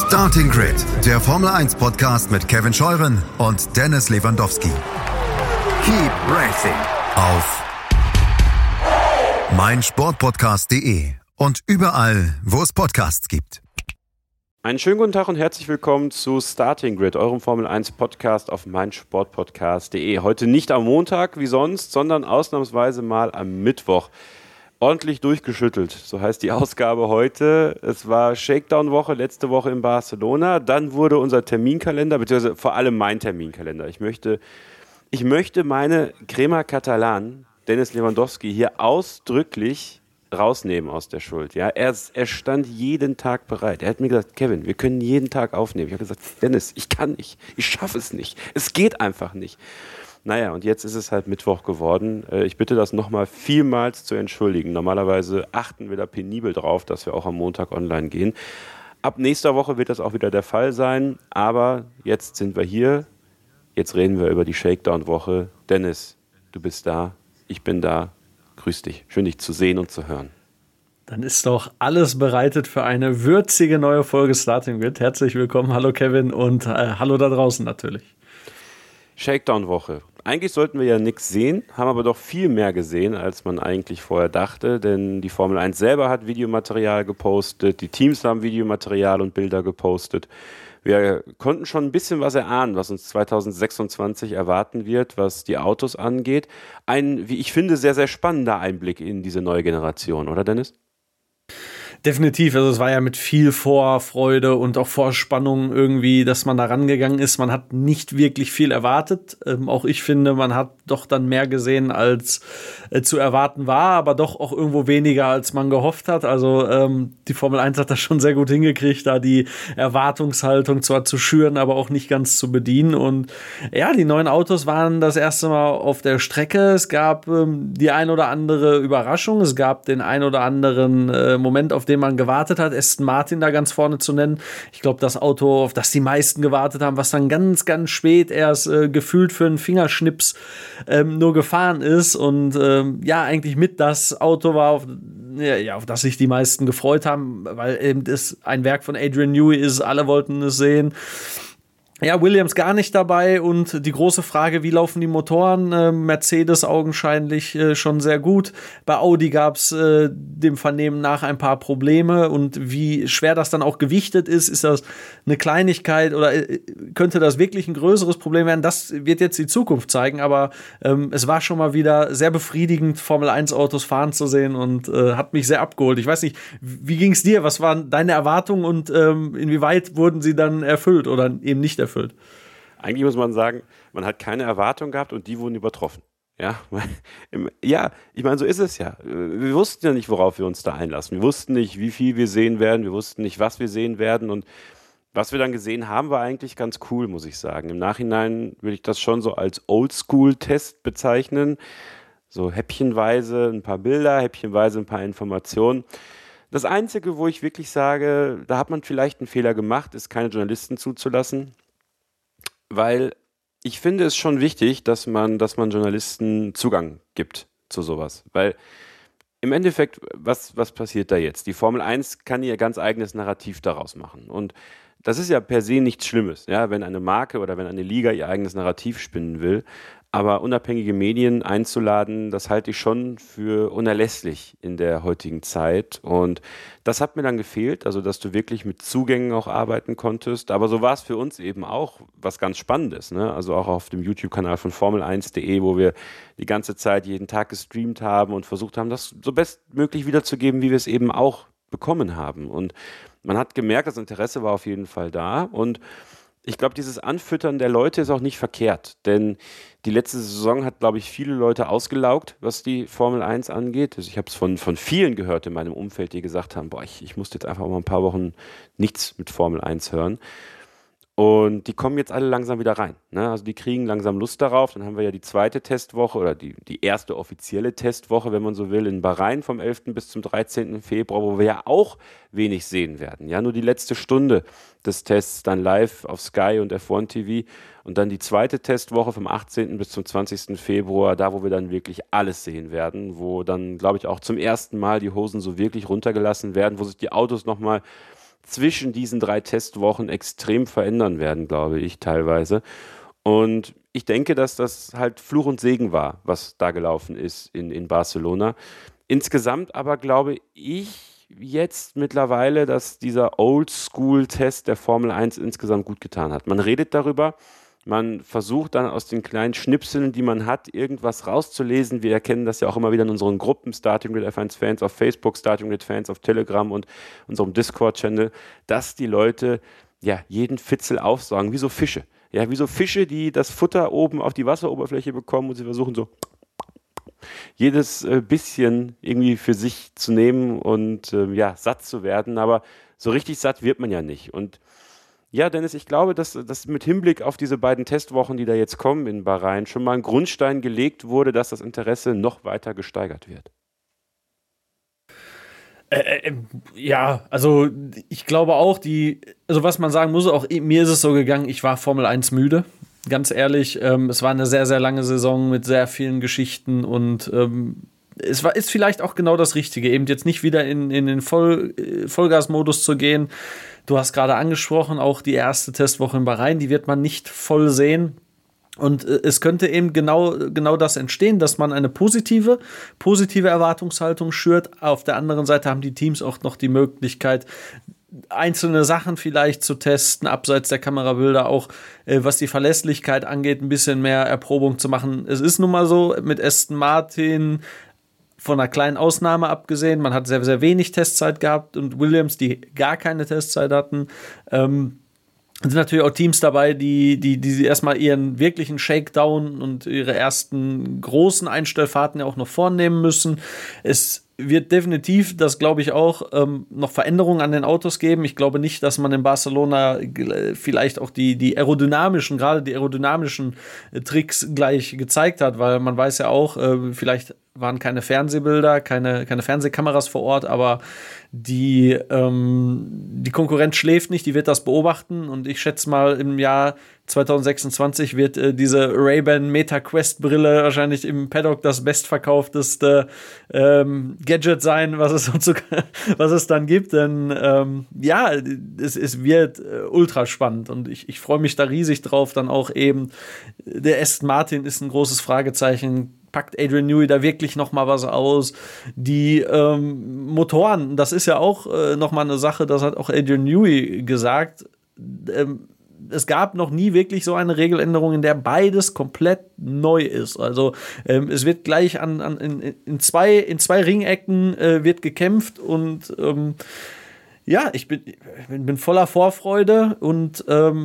Starting Grid, der Formel 1 Podcast mit Kevin Scheuren und Dennis Lewandowski. Keep racing auf meinsportpodcast.de und überall, wo es Podcasts gibt. Einen schönen guten Tag und herzlich willkommen zu Starting Grid, eurem Formel 1 Podcast auf meinsportpodcast.de. Heute nicht am Montag wie sonst, sondern ausnahmsweise mal am Mittwoch. Ordentlich durchgeschüttelt, so heißt die Ausgabe heute. Es war Shakedown-Woche, letzte Woche in Barcelona. Dann wurde unser Terminkalender, beziehungsweise vor allem mein Terminkalender. Ich möchte meine Crema Catalan, Dennis Lewandowski, hier ausdrücklich rausnehmen aus der Schuld. Ja, er stand jeden Tag bereit. Er hat mir gesagt, Kevin, wir können jeden Tag aufnehmen. Ich habe gesagt, Dennis, ich kann nicht. Ich schaffe es nicht. Es geht einfach nicht. Naja, und jetzt ist es halt Mittwoch geworden. Ich bitte das nochmal vielmals zu entschuldigen. Normalerweise achten wir da penibel drauf, dass wir auch am Montag online gehen. Ab nächster Woche wird das auch wieder der Fall sein. Aber jetzt sind wir hier. Jetzt reden wir über die Shakedown-Woche. Dennis, du bist da. Ich bin da. Grüß dich. Schön, dich zu sehen und zu hören. Dann ist doch alles bereitet für eine würzige neue Folge Starting Grid. Herzlich willkommen. Hallo Kevin und hallo da draußen natürlich. Shakedown-Woche. Eigentlich sollten wir ja nichts sehen, haben aber doch viel mehr gesehen, als man eigentlich vorher dachte, denn die Formel 1 selber hat Videomaterial gepostet, die Teams haben Videomaterial und Bilder gepostet. Wir konnten schon ein bisschen was erahnen, was uns 2026 erwarten wird, was die Autos angeht. Ein, wie ich finde, sehr, sehr spannender Einblick in diese neue Generation, oder Dennis? Definitiv, also es war ja mit viel Vorfreude und auch Vorspannung irgendwie, dass man da rangegangen ist. Man hat nicht wirklich viel erwartet. Auch ich finde, man hat doch dann mehr gesehen, als zu erwarten war, aber doch auch irgendwo weniger, als man gehofft hat. Also die Formel 1 hat das schon sehr gut hingekriegt, da die Erwartungshaltung zwar zu schüren, aber auch nicht ganz zu bedienen. Und ja, die neuen Autos waren das erste Mal auf der Strecke. Es gab die ein oder andere Überraschung. Es gab den ein oder anderen Moment, auf den man gewartet hat, Aston Martin da ganz vorne zu nennen. Ich glaube, das Auto, auf das die meisten gewartet haben, was dann ganz, ganz spät erst gefühlt für einen Fingerschnips nur gefahren ist und eigentlich mit das Auto war, auf das sich die meisten gefreut haben, weil eben das ein Werk von Adrian Newey ist, alle wollten es sehen. Ja, Williams gar nicht dabei und die große Frage, wie laufen die Motoren? Mercedes augenscheinlich schon sehr gut. Bei Audi gab es dem Vernehmen nach ein paar Probleme und wie schwer das dann auch gewichtet ist das eine Kleinigkeit oder könnte das wirklich ein größeres Problem werden? Das wird jetzt die Zukunft zeigen, aber es war schon mal wieder sehr befriedigend, Formel-1-Autos fahren zu sehen und hat mich sehr abgeholt. Ich weiß nicht, wie ging es dir? Was waren deine Erwartungen und inwieweit wurden sie dann erfüllt oder eben nicht erfüllt? Eigentlich muss man sagen, man hat keine Erwartung gehabt und die wurden übertroffen. Ja, ich meine, so ist es ja. Wir wussten ja nicht, worauf wir uns da einlassen. Wir wussten nicht, wie viel wir sehen werden. Wir wussten nicht, was wir sehen werden. Und was wir dann gesehen haben, war eigentlich ganz cool, muss ich sagen. Im Nachhinein würde ich das schon so als Oldschool-Test bezeichnen. So häppchenweise ein paar Bilder, häppchenweise ein paar Informationen. Das Einzige, wo ich wirklich sage, da hat man vielleicht einen Fehler gemacht, ist keine Journalisten zuzulassen. Weil ich finde es schon wichtig, dass man Journalisten Zugang gibt zu sowas. Weil im Endeffekt, was passiert da jetzt? Die Formel 1 kann ihr ganz eigenes Narrativ daraus machen. Und das ist ja per se nichts Schlimmes, ja, wenn eine Marke oder wenn eine Liga ihr eigenes Narrativ spinnen will. Aber unabhängige Medien einzuladen, das halte ich schon für unerlässlich in der heutigen Zeit. Und das hat mir dann gefehlt, also dass du wirklich mit Zugängen auch arbeiten konntest. Aber so war es für uns eben auch was ganz Spannendes, ne? Also auch auf dem YouTube-Kanal von Formel1.de, wo wir die ganze Zeit jeden Tag gestreamt haben und versucht haben, das so bestmöglich wiederzugeben, wie wir es eben auch bekommen haben. Und man hat gemerkt, das Interesse war auf jeden Fall da. Und ich glaube, dieses Anfüttern der Leute ist auch nicht verkehrt, denn die letzte Saison hat, glaube ich, viele Leute ausgelaugt, was die Formel 1 angeht. Also ich habe es von vielen gehört in meinem Umfeld, die gesagt haben, ich musste jetzt einfach mal ein paar Wochen nichts mit Formel 1 hören. Und die kommen jetzt alle langsam wieder rein, ne? Also die kriegen langsam Lust darauf. Dann haben wir ja die zweite Testwoche oder die erste offizielle Testwoche, wenn man so will, in Bahrain vom 11. bis zum 13. Februar, wo wir ja auch wenig sehen werden. Ja, nur die letzte Stunde des Tests dann live auf Sky und F1 TV. Und dann die zweite Testwoche vom 18. bis zum 20. Februar, da wo wir dann wirklich alles sehen werden, wo dann, glaube ich, auch zum ersten Mal die Hosen so wirklich runtergelassen werden, wo sich die Autos nochmal zwischen diesen 3 Testwochen extrem verändern werden, glaube ich, teilweise. Und ich denke, dass das halt Fluch und Segen war, was da gelaufen ist in Barcelona. Insgesamt aber glaube ich jetzt mittlerweile, dass dieser Oldschool-Test der Formel 1 insgesamt gut getan hat. Man redet darüber, man versucht dann aus den kleinen Schnipseln, die man hat, irgendwas rauszulesen. Wir erkennen das ja auch immer wieder in unseren Gruppen, Starting Grid F1 Fans auf Facebook, Starting Grid Fans auf Telegram und unserem Discord-Channel, dass die Leute ja jeden Fitzel aufsaugen, wie so Fische. Ja, wie so Fische, die das Futter oben auf die Wasseroberfläche bekommen und sie versuchen so jedes bisschen irgendwie für sich zu nehmen und satt zu werden. Aber so richtig satt wird man ja nicht. Und ja, Dennis, ich glaube, dass mit Hinblick auf diese beiden Testwochen, die da jetzt kommen in Bahrain, schon mal ein Grundstein gelegt wurde, dass das Interesse noch weiter gesteigert wird. Ja, also ich glaube auch, also was man sagen muss, auch mir ist es so gegangen, ich war Formel 1 müde. Ganz ehrlich, es war eine sehr, sehr lange Saison mit sehr vielen Geschichten und ist vielleicht auch genau das Richtige, eben jetzt nicht wieder in den Vollgasmodus zu gehen. Du hast gerade angesprochen, auch die erste Testwoche in Bahrain, die wird man nicht voll sehen. Und es könnte eben genau das entstehen, dass man eine positive Erwartungshaltung schürt. Auf der anderen Seite haben die Teams auch noch die Möglichkeit, einzelne Sachen vielleicht zu testen, abseits der Kamerabilder auch, was die Verlässlichkeit angeht, ein bisschen mehr Erprobung zu machen. Es ist nun mal so, mit Aston Martin, von einer kleinen Ausnahme abgesehen, man hat sehr, sehr wenig Testzeit gehabt und Williams, die gar keine Testzeit hatten, sind natürlich auch Teams dabei, die erstmal ihren wirklichen Shakedown und ihre ersten großen Einstellfahrten ja auch noch vornehmen müssen. Es wird definitiv, das glaube ich auch, noch Veränderungen an den Autos geben. Ich glaube nicht, dass man in Barcelona vielleicht auch die aerodynamischen, gerade die aerodynamischen Tricks gleich gezeigt hat, weil man weiß ja auch, vielleicht waren keine Fernsehbilder, keine Fernsehkameras vor Ort, aber die Konkurrenz schläft nicht, die wird das beobachten und ich schätze mal, im Jahr 2026 wird diese Ray-Ban MetaQuest Brille wahrscheinlich im Paddock das bestverkaufteste Gadget sein, was es dann gibt, denn es wird ultra spannend und ich freue mich da riesig drauf, dann auch eben der Aston Martin ist ein großes Fragezeichen. Packt Adrian Newey da wirklich noch mal was aus? Die Motoren, das ist ja auch noch mal eine Sache, das hat auch Adrian Newey gesagt. Es gab noch nie wirklich so eine Regeländerung, in der beides komplett neu ist. Also es wird gleich in zwei Ringecken wird gekämpft und ich bin voller Vorfreude und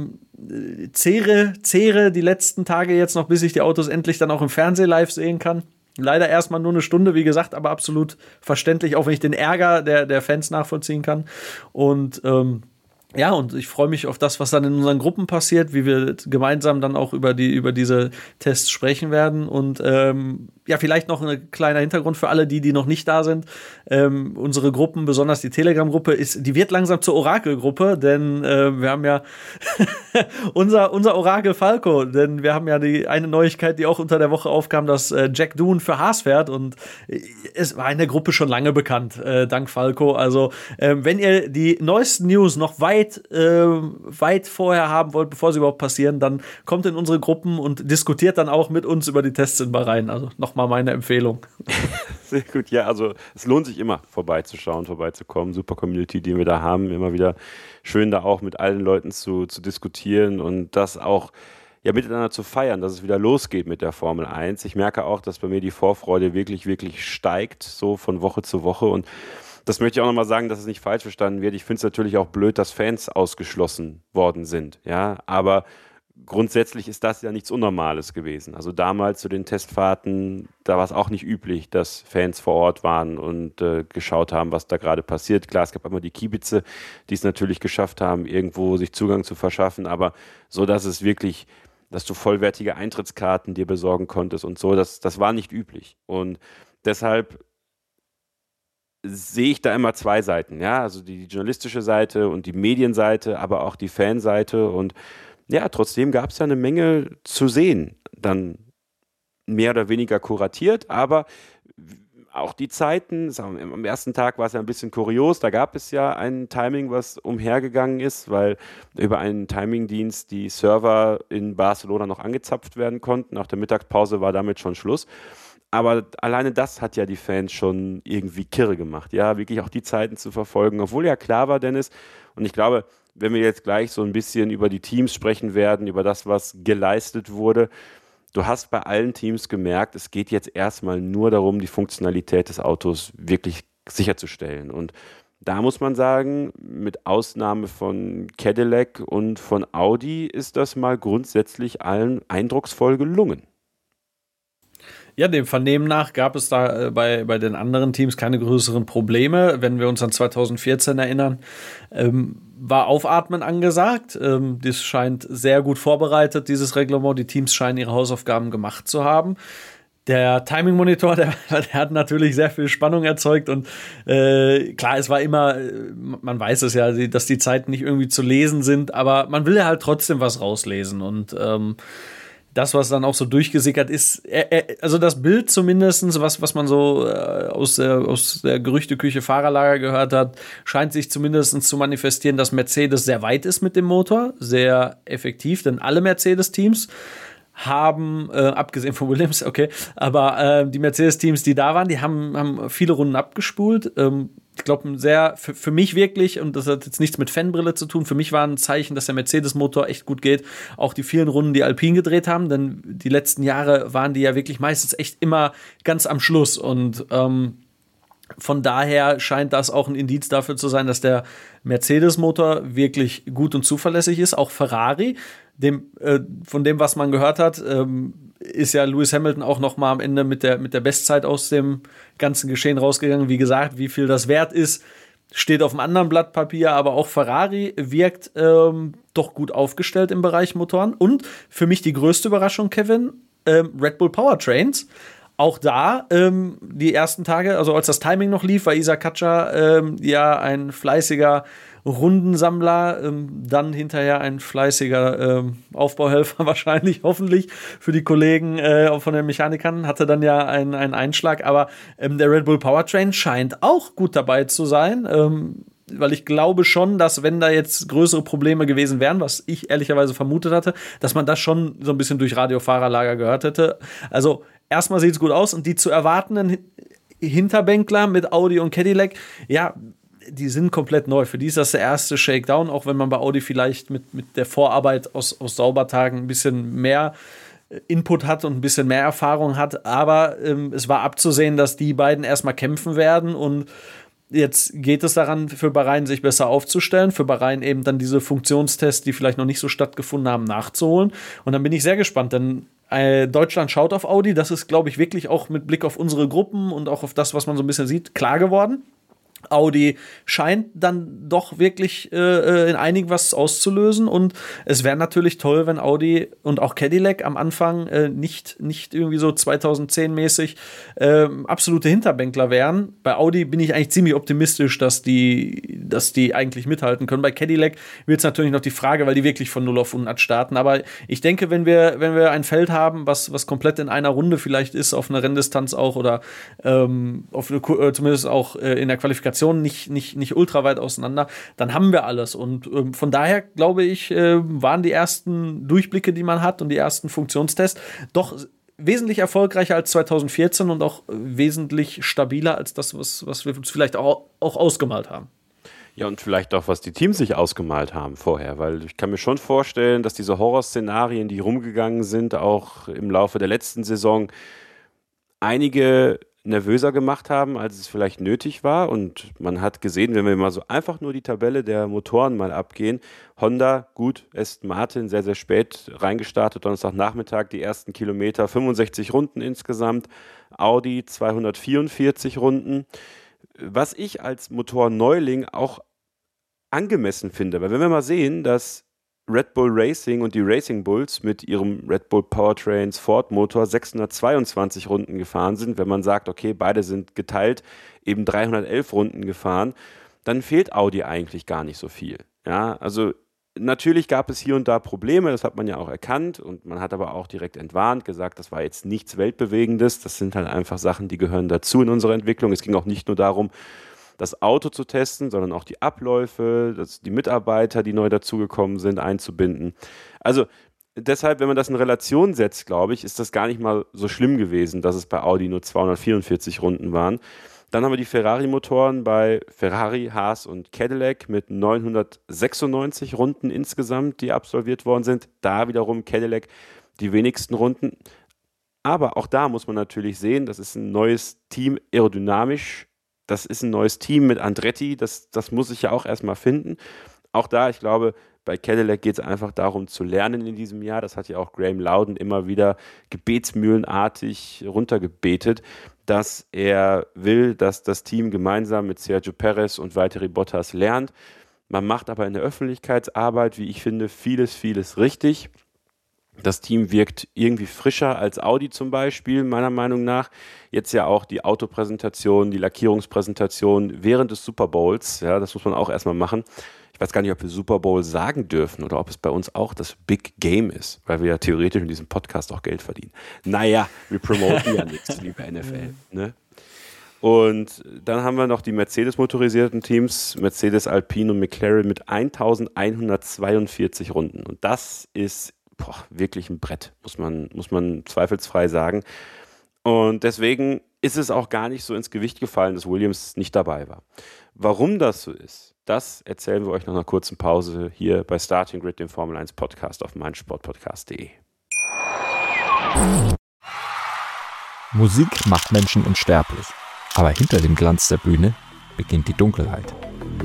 zehre die letzten Tage jetzt noch, bis ich die Autos endlich dann auch im Fernsehen live sehen kann. Leider erstmal nur eine Stunde, wie gesagt, aber absolut verständlich, auch wenn ich den Ärger der Fans nachvollziehen kann. Und und ich freue mich auf das, was dann in unseren Gruppen passiert, wie wir gemeinsam dann auch über diese Tests sprechen werden. Und vielleicht noch ein kleiner Hintergrund für alle, die noch nicht da sind. Unsere Gruppen, besonders die Telegram-Gruppe, die wird langsam zur Orakel-Gruppe, denn wir haben ja unser Orakel Falco, denn wir haben ja die eine Neuigkeit, die auch unter der Woche aufkam, dass Jack Doohan für Haas fährt und es war in der Gruppe schon lange bekannt, dank Falco. Also wenn ihr die neuesten News noch weit vorher haben wollt, bevor sie überhaupt passieren, dann kommt in unsere Gruppen und diskutiert dann auch mit uns über die Tests in Bahrain. Also nochmal meine Empfehlung. Sehr gut, ja, also es lohnt sich immer vorbeizuschauen, vorbeizukommen. Super Community, die wir da haben. Immer wieder schön, da auch mit allen Leuten zu diskutieren und das auch miteinander zu feiern, dass es wieder losgeht mit der Formel 1. Ich merke auch, dass bei mir die Vorfreude wirklich, wirklich steigt, so von Woche zu Woche und das möchte ich auch nochmal sagen, dass es nicht falsch verstanden wird. Ich finde es natürlich auch blöd, dass Fans ausgeschlossen worden sind. Ja, aber grundsätzlich ist das ja nichts Unnormales gewesen. Also damals zu den Testfahrten, da war es auch nicht üblich, dass Fans vor Ort waren und geschaut haben, was da gerade passiert. Klar, es gab immer die Kiebitze, die es natürlich geschafft haben, irgendwo sich Zugang zu verschaffen, aber so, dass es wirklich, dass du vollwertige Eintrittskarten dir besorgen konntest und so, das war nicht üblich. Und deshalb sehe ich da immer zwei Seiten, ja, also die journalistische Seite und die Medienseite, aber auch die Fanseite und ja, trotzdem gab es ja eine Menge zu sehen, dann mehr oder weniger kuratiert, aber auch die Zeiten, am ersten Tag war es ja ein bisschen kurios, da gab es ja ein Timing, was umhergegangen ist, weil über einen Timingdienst die Server in Barcelona noch angezapft werden konnten. Nach der Mittagspause war damit schon Schluss. Aber alleine das hat ja die Fans schon irgendwie kirre gemacht, ja, wirklich auch die Zeiten zu verfolgen, obwohl ja klar war, Dennis, und ich glaube, wenn wir jetzt gleich so ein bisschen über die Teams sprechen werden, über das, was geleistet wurde, du hast bei allen Teams gemerkt, es geht jetzt erstmal nur darum, die Funktionalität des Autos wirklich sicherzustellen. Und da muss man sagen, mit Ausnahme von Cadillac und von Audi ist das mal grundsätzlich allen eindrucksvoll gelungen. Ja, dem Vernehmen nach gab es da bei den anderen Teams keine größeren Probleme. Wenn wir uns an 2014 erinnern, war Aufatmen angesagt. Das scheint sehr gut vorbereitet, dieses Reglement. Die Teams scheinen ihre Hausaufgaben gemacht zu haben. Der Timing-Monitor, der hat natürlich sehr viel Spannung erzeugt und klar, es war immer, man weiß es ja, dass die Zeiten nicht irgendwie zu lesen sind, aber man will ja halt trotzdem was rauslesen und das, was dann auch so durchgesickert ist, also das Bild zumindest, was man so aus der Gerüchteküche Fahrerlager gehört hat, scheint sich zumindest zu manifestieren, dass Mercedes sehr weit ist mit dem Motor, sehr effektiv, denn alle Mercedes-Teams haben, abgesehen von Williams, okay, aber die Mercedes-Teams, die da waren, die haben viele Runden abgespult. Ich glaube, für mich wirklich, und das hat jetzt nichts mit Fanbrille zu tun, für mich war ein Zeichen, dass der Mercedes-Motor echt gut geht. Auch die vielen Runden, die Alpine gedreht haben, denn die letzten Jahre waren die ja wirklich meistens echt immer ganz am Schluss. Und von daher scheint das auch ein Indiz dafür zu sein, dass der Mercedes-Motor wirklich gut und zuverlässig ist. Auch Ferrari, von dem, was man gehört hat, ist ja Lewis Hamilton auch noch mal am Ende mit der Bestzeit aus dem ganzen Geschehen rausgegangen. Wie gesagt, wie viel das wert ist, steht auf einem anderen Blatt Papier, aber auch Ferrari wirkt doch gut aufgestellt im Bereich Motoren. Und für mich die größte Überraschung, Kevin, Red Bull Powertrains. Auch da, die ersten Tage, also als das Timing noch lief, war Isa Katja ja ein fleißiger Rundensammler, dann hinterher ein fleißiger Aufbauhelfer wahrscheinlich, hoffentlich für die Kollegen von den Mechanikern, hatte dann ja einen Einschlag, aber der Red Bull Powertrain scheint auch gut dabei zu sein, weil ich glaube schon, dass wenn da jetzt größere Probleme gewesen wären, was ich ehrlicherweise vermutet hatte, dass man das schon so ein bisschen durch Radiofahrerlager gehört hätte. Also erstmal sieht es gut aus und die zu erwartenden Hinterbänkler mit Audi und Cadillac, ja, die sind komplett neu. Für die ist das der erste Shakedown, auch wenn man bei Audi vielleicht mit der Vorarbeit aus Saubertagen ein bisschen mehr Input hat und ein bisschen mehr Erfahrung hat. Aber es war abzusehen, dass die beiden erstmal kämpfen werden und jetzt geht es daran, für Bahrain sich besser aufzustellen, für Bahrain eben dann diese Funktionstests, die vielleicht noch nicht so stattgefunden haben, nachzuholen. Und dann bin ich sehr gespannt, denn Deutschland schaut auf Audi. Das ist, glaube ich, wirklich auch mit Blick auf unsere Gruppen und auch auf das, was man so ein bisschen sieht, klar geworden. Audi scheint dann doch wirklich in einigen was auszulösen und es wäre natürlich toll, wenn Audi und auch Cadillac am Anfang nicht irgendwie so 2010-mäßig absolute Hinterbänkler wären. Bei Audi bin ich eigentlich ziemlich optimistisch, dass die eigentlich mithalten können. Bei Cadillac wird es natürlich noch die Frage, weil die wirklich von 0 auf 100 starten, aber ich denke, wenn wir ein Feld haben, was komplett in einer Runde vielleicht ist, auf einer Renndistanz auch oder zumindest auch in der Qualifikation nicht ultra weit auseinander, dann haben wir alles. Und von daher, glaube ich, waren die ersten Durchblicke, die man hat und die ersten Funktionstests doch wesentlich erfolgreicher als 2014 und auch wesentlich stabiler als das, was wir uns vielleicht auch ausgemalt haben. Ja, und vielleicht auch, was die Teams sich ausgemalt haben vorher, weil ich kann mir schon vorstellen, dass diese Horrorszenarien, die rumgegangen sind, auch im Laufe der letzten Saison einige nervöser gemacht haben, als es vielleicht nötig war. Und man hat gesehen, wenn wir mal so einfach nur die Tabelle der Motoren mal abgehen, Honda, gut, Aston Martin sehr, sehr spät reingestartet, Donnerstagnachmittag, die ersten Kilometer, 65 Runden insgesamt, Audi 244 Runden. Was ich als Motorneuling auch angemessen finde, weil wenn wir mal sehen, dass Red Bull Racing und die Racing Bulls mit ihrem Red Bull Powertrains Ford Motor 622 Runden gefahren sind, wenn man sagt, okay, beide sind geteilt, eben 311 Runden gefahren, dann fehlt Audi eigentlich gar nicht so viel. Ja, also Natürlich gab es hier und da Probleme, das hat man ja auch erkannt und man hat aber auch direkt entwarnt, gesagt, das war jetzt nichts Weltbewegendes, das sind halt einfach Sachen, die gehören dazu in unserer Entwicklung. Es ging auch nicht nur darum, das Auto zu testen, sondern auch die Abläufe, die Mitarbeiter, die neu dazugekommen sind, einzubinden. Also deshalb, wenn man das in Relation setzt, glaube ich, ist das gar nicht mal so schlimm gewesen, dass es bei Audi nur 244 Runden waren. Dann haben wir die Ferrari-Motoren bei Ferrari, Haas und Cadillac mit 996 Runden insgesamt, die absolviert worden sind. Da wiederum Cadillac die wenigsten Runden. Aber auch da muss man natürlich sehen, das ist ein neues Team, aerodynamisch. Das ist ein neues Team mit Andretti. Das muss ich ja auch erstmal finden. Auch da, ich glaube, bei Cadillac geht es einfach darum zu lernen in diesem Jahr. Das hat ja auch Graham Loudon immer wieder gebetsmühlenartig runtergebetet, dass er will, dass das Team gemeinsam mit Sergio Perez und Valtteri Bottas lernt. Man macht aber in der Öffentlichkeitsarbeit, wie ich finde, vieles richtig. Das Team wirkt irgendwie frischer als Audi zum Beispiel, meiner Meinung nach. Jetzt ja auch die Autopräsentation, die Lackierungspräsentation während des Super Bowls. Ja, das muss man auch erstmal machen. Ich weiß gar nicht, ob wir Super Bowl sagen dürfen oder ob es bei uns auch das Big Game ist, weil wir ja theoretisch in diesem Podcast auch Geld verdienen. Naja, wir promoten ja nichts, liebe NFL. Ne? Und dann haben wir noch die Mercedes-motorisierten Teams, Mercedes, Alpine und McLaren mit 1142 Runden. Und das ist wirklich ein Brett, muss man zweifelsfrei sagen. Und deswegen ist es auch gar nicht so ins Gewicht gefallen, dass Williams nicht dabei war. Warum das so ist, das erzählen wir euch nach einer kurzen Pause hier bei Starting Grid, dem Formel 1 Podcast auf meinsportpodcast.de. Musik macht Menschen unsterblich, aber hinter dem Glanz der Bühne beginnt die Dunkelheit.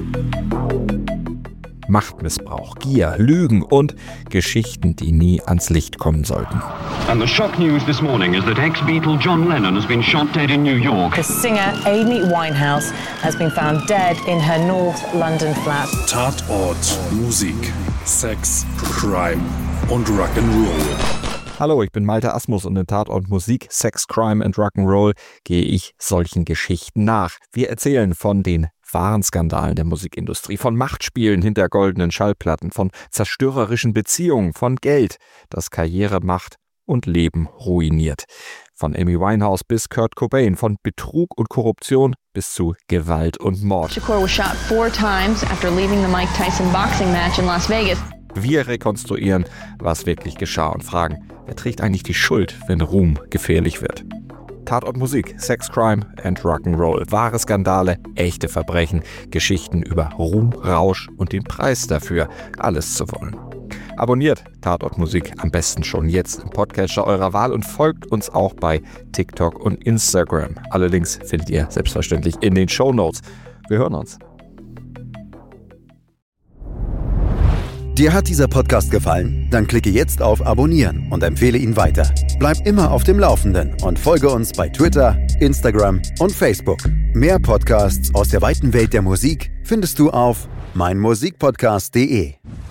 Machtmissbrauch, Gier, Lügen und Geschichten, die nie ans Licht kommen sollten. And the shock news this morning is that ex-Beatle John Lennon has been shot dead in New York. The singer Amy Winehouse has been found dead in her North London flat. Tatort, Musik, Sex, Crime und Rock'n'Roll. Hallo, ich bin Malte Asmus und in Tatort Musik, Sex, Crime and Rock'n'Roll gehe ich solchen Geschichten nach. Wir erzählen von den wahren Skandalen der Musikindustrie, von Machtspielen hinter goldenen Schallplatten, von zerstörerischen Beziehungen, von Geld, das Karriere macht und Leben ruiniert. Von Amy Winehouse bis Kurt Cobain, von Betrug und Korruption bis zu Gewalt und Mord. Shakur was shot 4 times after leaving the Mike Tyson boxing match in Las Vegas. Wir rekonstruieren, was wirklich geschah und fragen, wer trägt eigentlich die Schuld, wenn Ruhm gefährlich wird? Tatort Musik, Sex, Crime and Rock'n'Roll. Wahre Skandale, echte Verbrechen, Geschichten über Ruhm, Rausch und den Preis dafür, alles zu wollen. Abonniert Tatort Musik am besten schon jetzt im Podcatcher eurer Wahl und folgt uns auch bei TikTok und Instagram. Alle Links findet ihr selbstverständlich in den Shownotes. Wir hören uns. Dir hat dieser Podcast gefallen? Dann klicke jetzt auf Abonnieren und empfehle ihn weiter. Bleib immer auf dem Laufenden und folge uns bei Twitter, Instagram und Facebook. Mehr Podcasts aus der weiten Welt der Musik findest du auf meinmusikpodcast.de.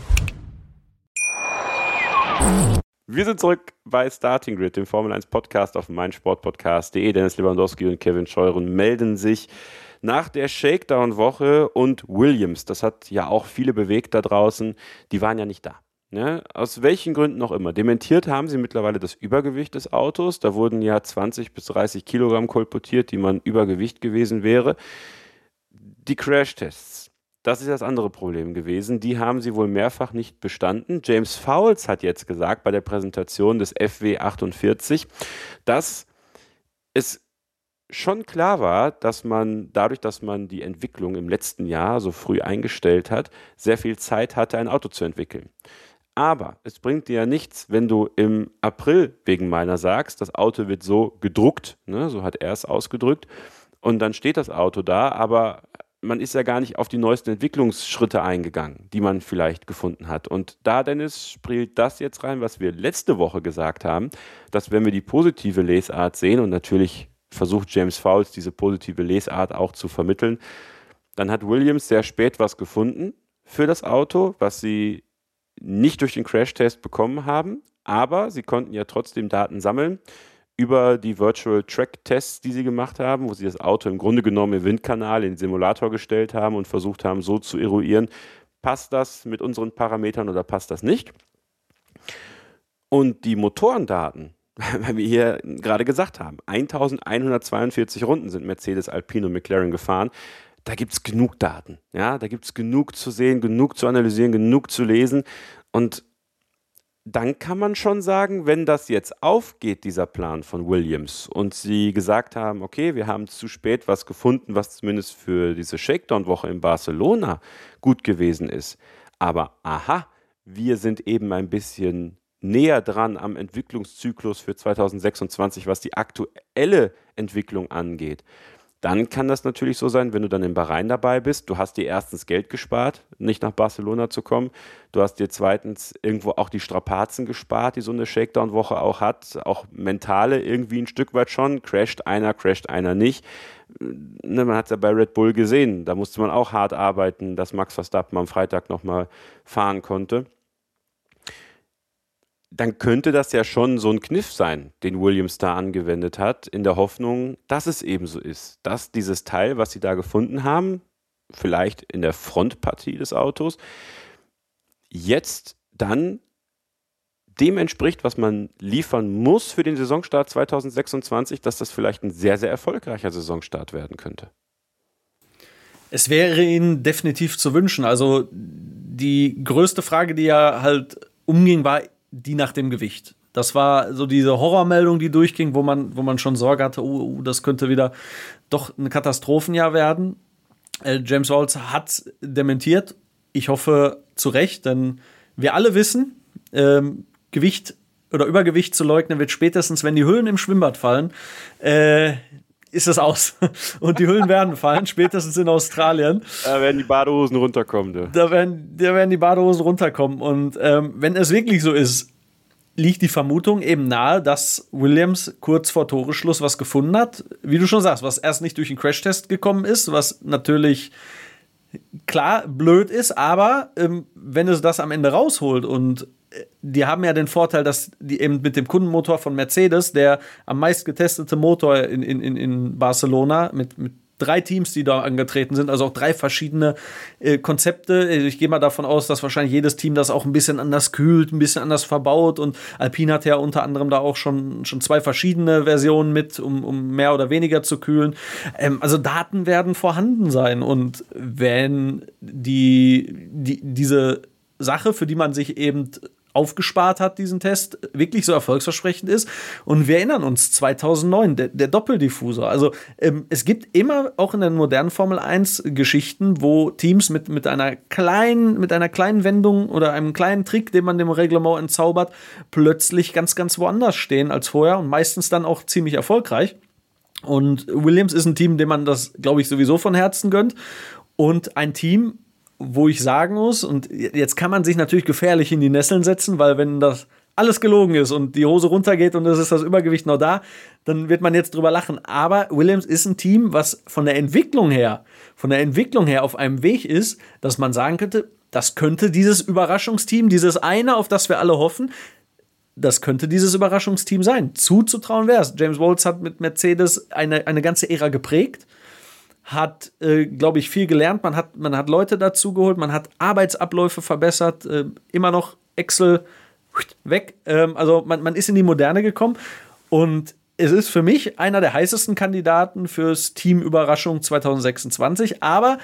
Wir sind zurück bei Starting Grid, dem Formel 1 Podcast auf meinsportpodcast.de. Dennis Lewandowski und Kevin Scheuren melden sich nach der Shakedown-Woche und Williams. Das hat ja auch viele bewegt da draußen. Die waren ja nicht da. Ne? Aus welchen Gründen auch immer. Dementiert haben sie mittlerweile das Übergewicht des Autos. Da wurden ja 20 bis 30 Kilogramm kolportiert, die man Übergewicht gewesen wäre. Die Crashtests. Das ist das andere Problem gewesen. Die haben sie wohl mehrfach nicht bestanden. James Fowles hat jetzt gesagt bei der Präsentation des FW48, dass es schon klar war, dass man dadurch, dass man die Entwicklung im letzten Jahr so früh eingestellt hat, sehr viel Zeit hatte, ein Auto zu entwickeln. Aber es bringt dir ja nichts, wenn du im April wegen meiner sagst, das Auto wird so gedruckt, ne, so hat er es ausgedrückt, und dann steht das Auto da, aber man ist ja gar nicht auf die neuesten Entwicklungsschritte eingegangen, die man vielleicht gefunden hat. Und da, Dennis, spielt das jetzt rein, was wir letzte Woche gesagt haben, dass wenn wir die positive Lesart sehen, und natürlich versucht James Fowles diese positive Lesart auch zu vermitteln, dann hat Williams sehr spät was gefunden für das Auto, was sie nicht durch den Crashtest bekommen haben, aber sie konnten ja trotzdem Daten sammeln über die Virtual Track Tests, die sie gemacht haben, wo sie das Auto im Grunde genommen im Windkanal in den Simulator gestellt haben und versucht haben, so zu eruieren, passt das mit unseren Parametern oder passt das nicht? Und die Motorendaten, weil wir hier gerade gesagt haben, 1142 Runden sind Mercedes, Alpine und McLaren gefahren. Da gibt es genug Daten. Ja? Da gibt es genug zu sehen, genug zu analysieren, genug zu lesen. Und dann kann man schon sagen, wenn das jetzt aufgeht, dieser Plan von Williams, und sie gesagt haben, okay, wir haben zu spät was gefunden, was zumindest für diese Shakedown-Woche in Barcelona gut gewesen ist. Aber aha, wir sind eben ein bisschen näher dran am Entwicklungszyklus für 2026, was die aktuelle Entwicklung angeht. Dann kann das natürlich so sein, wenn du dann in Bahrain dabei bist, du hast dir erstens Geld gespart, nicht nach Barcelona zu kommen, du hast dir zweitens irgendwo auch die Strapazen gespart, die so eine Shakedown-Woche auch hat, auch mentale irgendwie ein Stück weit schon, crasht einer nicht. Man hat es ja bei Red Bull gesehen, da musste man auch hart arbeiten, dass Max Verstappen am Freitag nochmal fahren konnte. Dann könnte das ja schon so ein Kniff sein, den Williams da angewendet hat, in der Hoffnung, dass es eben so ist, dass dieses Teil, was sie da gefunden haben, vielleicht in der Frontpartie des Autos, jetzt dann dem entspricht, was man liefern muss für den Saisonstart 2026, dass das vielleicht ein sehr, sehr erfolgreicher Saisonstart werden könnte. Es wäre ihnen definitiv zu wünschen. Also die größte Frage, die ja halt umging, war die nach dem Gewicht. Das war so diese Horrormeldung, die durchging, wo man schon Sorge hatte, das könnte wieder doch ein Katastrophenjahr werden. James Walls hat dementiert. Ich hoffe zu Recht, denn wir alle wissen, Gewicht oder Übergewicht zu leugnen wird spätestens, wenn die Hüllen im Schwimmbad fallen, ist es aus. Und die Hüllen werden fallen, spätestens in Australien. Da werden die Badehosen runterkommen. Du. Da werden die Badehosen runterkommen. Und wenn es wirklich so ist, liegt die Vermutung eben nahe, dass Williams kurz vor Toreschluss was gefunden hat. Wie du schon sagst, was erst nicht durch den Crashtest gekommen ist, was natürlich klar blöd ist, aber wenn es das am Ende rausholt und die haben ja den Vorteil, dass die eben mit dem Kundenmotor von Mercedes, der am meist getestete Motor in Barcelona, mit 3 Teams, die da angetreten sind, also auch 3 verschiedene Konzepte. Ich gehe mal davon aus, dass wahrscheinlich jedes Team das auch ein bisschen anders kühlt, ein bisschen anders verbaut, und Alpine hat ja unter anderem da auch schon 2 verschiedene Versionen mit, um mehr oder weniger zu kühlen. Also Daten werden vorhanden sein, und wenn diese Sache, für die man sich eben aufgespart hat, diesen Test, wirklich so erfolgsversprechend ist. Und wir erinnern uns, 2009, der Doppeldiffusor. Also es gibt immer auch in der modernen Formel 1 Geschichten, wo Teams mit einer kleinen Wendung oder einem kleinen Trick, den man dem Reglement entzaubert, plötzlich ganz, ganz woanders stehen als vorher und meistens dann auch ziemlich erfolgreich. Und Williams ist ein Team, dem man das, glaube ich, sowieso von Herzen gönnt. Und ein Team, wo ich sagen muss, und jetzt kann man sich natürlich gefährlich in die Nesseln setzen, weil wenn das alles gelogen ist und die Hose runtergeht und es ist das Übergewicht noch da, dann wird man jetzt drüber lachen. Aber Williams ist ein Team, was von der Entwicklung her auf einem Weg ist, dass man sagen könnte, das könnte dieses Überraschungsteam, dieses eine, auf das wir alle hoffen, das könnte dieses Überraschungsteam sein. Zuzutrauen wäre es. James Walls hat mit Mercedes eine ganze Ära geprägt, hat, glaube ich, viel gelernt. Man hat Leute dazu geholt, man hat Arbeitsabläufe verbessert, immer noch Excel weg. Also man ist in die Moderne gekommen, und es ist für mich einer der heißesten Kandidaten fürs Team Überraschung 2026, aber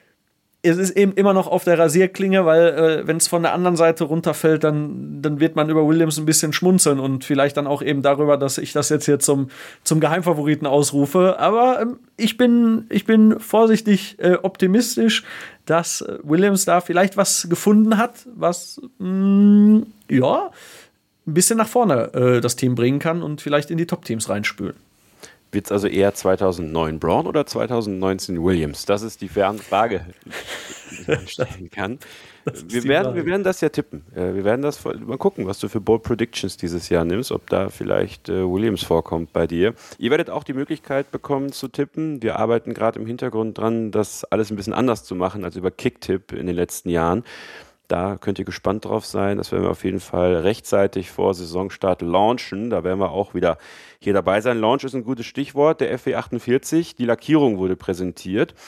es ist eben immer noch auf der Rasierklinge, weil wenn es von der anderen Seite runterfällt, dann wird man über Williams ein bisschen schmunzeln und vielleicht dann auch eben darüber, dass ich das jetzt hier zum Geheimfavoriten ausrufe. Aber ich bin vorsichtig optimistisch, dass Williams da vielleicht was gefunden hat, was ein bisschen nach vorne das Team bringen kann und vielleicht in die Top-Teams reinspülen. Wird es also eher 2009 Brown oder 2019 Williams? Das ist die Frage, die man stellen kann. Wir werden das ja tippen. Wir werden das mal gucken, was du für Bold Predictions dieses Jahr nimmst, ob da vielleicht Williams vorkommt bei dir. Ihr werdet auch die Möglichkeit bekommen zu tippen. Wir arbeiten gerade im Hintergrund dran, das alles ein bisschen anders zu machen als über Kicktipp in den letzten Jahren. Da könnt ihr gespannt drauf sein. Das werden wir auf jeden Fall rechtzeitig vor Saisonstart launchen. Da werden wir auch wieder hier dabei sein. Launch ist ein gutes Stichwort. Der FW48, die Lackierung wurde präsentiert.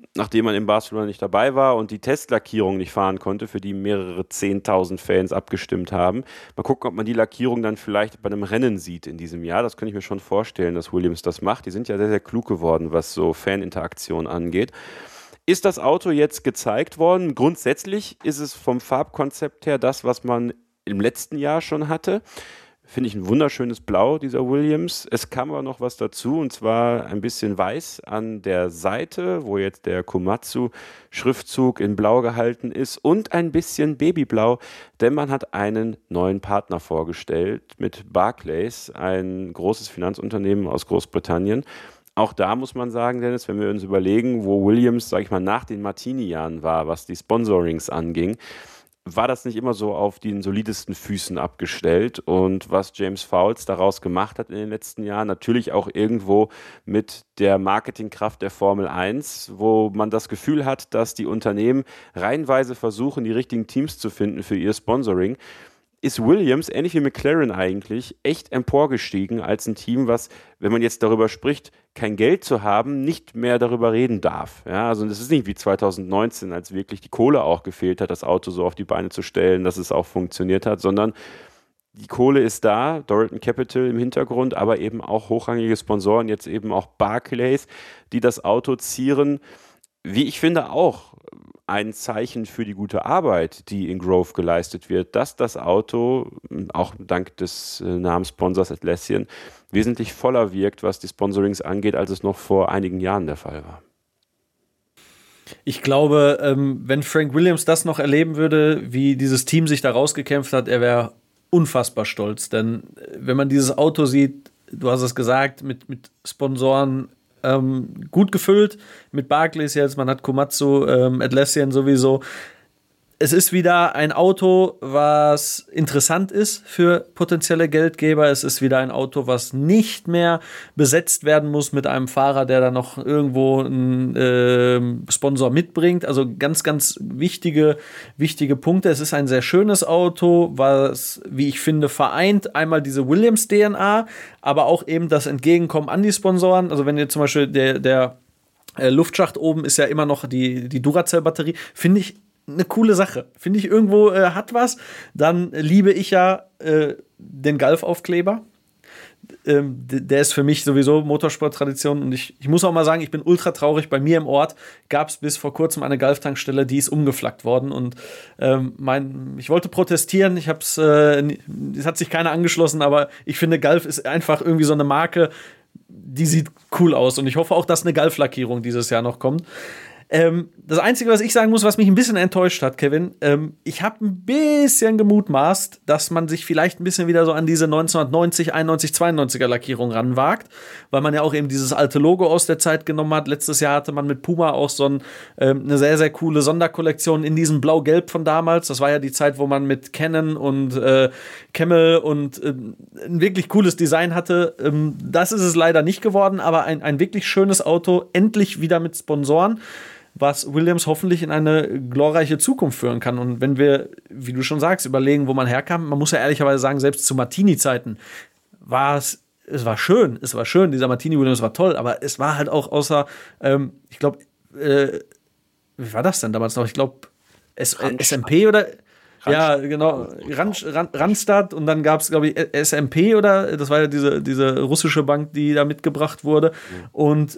nachdem man in Barcelona nicht dabei war und die Testlackierung nicht fahren konnte, für die mehrere 10.000 Fans abgestimmt haben. Mal gucken, ob man die Lackierung dann vielleicht bei einem Rennen sieht in diesem Jahr. Das könnte ich mir schon vorstellen, dass Williams das macht. Die sind ja sehr, sehr klug geworden, was so Faninteraktion angeht. Ist das Auto jetzt gezeigt worden? Grundsätzlich ist es vom Farbkonzept her das, was man im letzten Jahr schon hatte. Finde ich ein wunderschönes Blau, dieser Williams. Es kam aber noch was dazu, und zwar ein bisschen weiß an der Seite, wo jetzt der Komatsu-Schriftzug in Blau gehalten ist, und ein bisschen Babyblau, denn man hat einen neuen Partner vorgestellt mit Barclays, ein großes Finanzunternehmen aus Großbritannien. Auch da muss man sagen, Dennis, wenn wir uns überlegen, wo Williams, sag ich mal, nach den Martini-Jahren war, was die Sponsorings anging, war das nicht immer so auf den solidesten Füßen abgestellt. Und was James Fowles daraus gemacht hat in den letzten Jahren, natürlich auch irgendwo mit der Marketingkraft der Formel 1, wo man das Gefühl hat, dass die Unternehmen reihenweise versuchen, die richtigen Teams zu finden für ihr Sponsoring, ist Williams, ähnlich wie McLaren eigentlich, echt emporgestiegen als ein Team, was, wenn man jetzt darüber spricht, kein Geld zu haben, nicht mehr darüber reden darf. Ja, also das ist nicht wie 2019, als wirklich die Kohle auch gefehlt hat, das Auto so auf die Beine zu stellen, dass es auch funktioniert hat, sondern die Kohle ist da, Dorilton Capital im Hintergrund, aber eben auch hochrangige Sponsoren, jetzt eben auch Barclays, die das Auto zieren. Wie ich finde auch ein Zeichen für die gute Arbeit, die in Grove geleistet wird, dass das Auto, auch dank des Namenssponsors Atlassian, wesentlich voller wirkt, was die Sponsorings angeht, als es noch vor einigen Jahren der Fall war. Ich glaube, wenn Frank Williams das noch erleben würde, wie dieses Team sich da rausgekämpft hat, er wäre unfassbar stolz. Denn wenn man dieses Auto sieht, du hast es gesagt, mit Sponsoren, gut gefüllt, mit Barclays jetzt, man hat Komatsu, Atlassian sowieso. Es ist wieder ein Auto, was interessant ist für potenzielle Geldgeber. Es ist wieder ein Auto, was nicht mehr besetzt werden muss mit einem Fahrer, der da noch irgendwo einen Sponsor mitbringt. Also ganz, ganz wichtige Punkte. Es ist ein sehr schönes Auto, was, wie ich finde, vereint einmal diese Williams-DNA, aber auch eben das Entgegenkommen an die Sponsoren. Also wenn ihr zum Beispiel der Luftschacht oben ist ja immer noch die Duracell-Batterie, finde ich eine coole Sache. Finde ich irgendwo hat was. Dann liebe ich ja den Galf-Aufkleber. Der ist für mich sowieso Motorsport-Tradition. Und ich muss auch mal sagen, ich bin ultra traurig. Bei mir im Ort gab es bis vor kurzem eine Galf-Tankstelle, die ist umgeflaggt worden. Und ich wollte protestieren. Es hat sich keiner angeschlossen, aber ich finde, Galf ist einfach irgendwie so eine Marke, die sieht cool aus. Und ich hoffe auch, dass eine Galf-Lackierung dieses Jahr noch kommt. Das Einzige, was ich sagen muss, was mich ein bisschen enttäuscht hat, Kevin, ich habe ein bisschen gemutmaßt, dass man sich vielleicht ein bisschen wieder so an diese 1990, 91, 92er Lackierung ranwagt, weil man ja auch eben dieses alte Logo aus der Zeit genommen hat. Letztes Jahr hatte man mit Puma auch so eine sehr, sehr coole Sonderkollektion in diesem Blau-Gelb von damals. Das war ja die Zeit, wo man mit Canon und Camel und ein wirklich cooles Design hatte. Das ist es leider nicht geworden, aber ein wirklich schönes Auto, endlich wieder mit Sponsoren, was Williams hoffentlich in eine glorreiche Zukunft führen kann. Und wenn wir, wie du schon sagst, überlegen, wo man herkam, man muss ja ehrlicherweise sagen, selbst zu Martini-Zeiten war es war schön, dieser Martini-Williams war toll, aber es war halt auch außer, ich glaube, wie war das denn damals noch? Ich glaube, SMP oder? Ja, genau, Randstad, und dann gab es, glaube ich, SMP oder, das war ja diese russische Bank, die da mitgebracht wurde. Und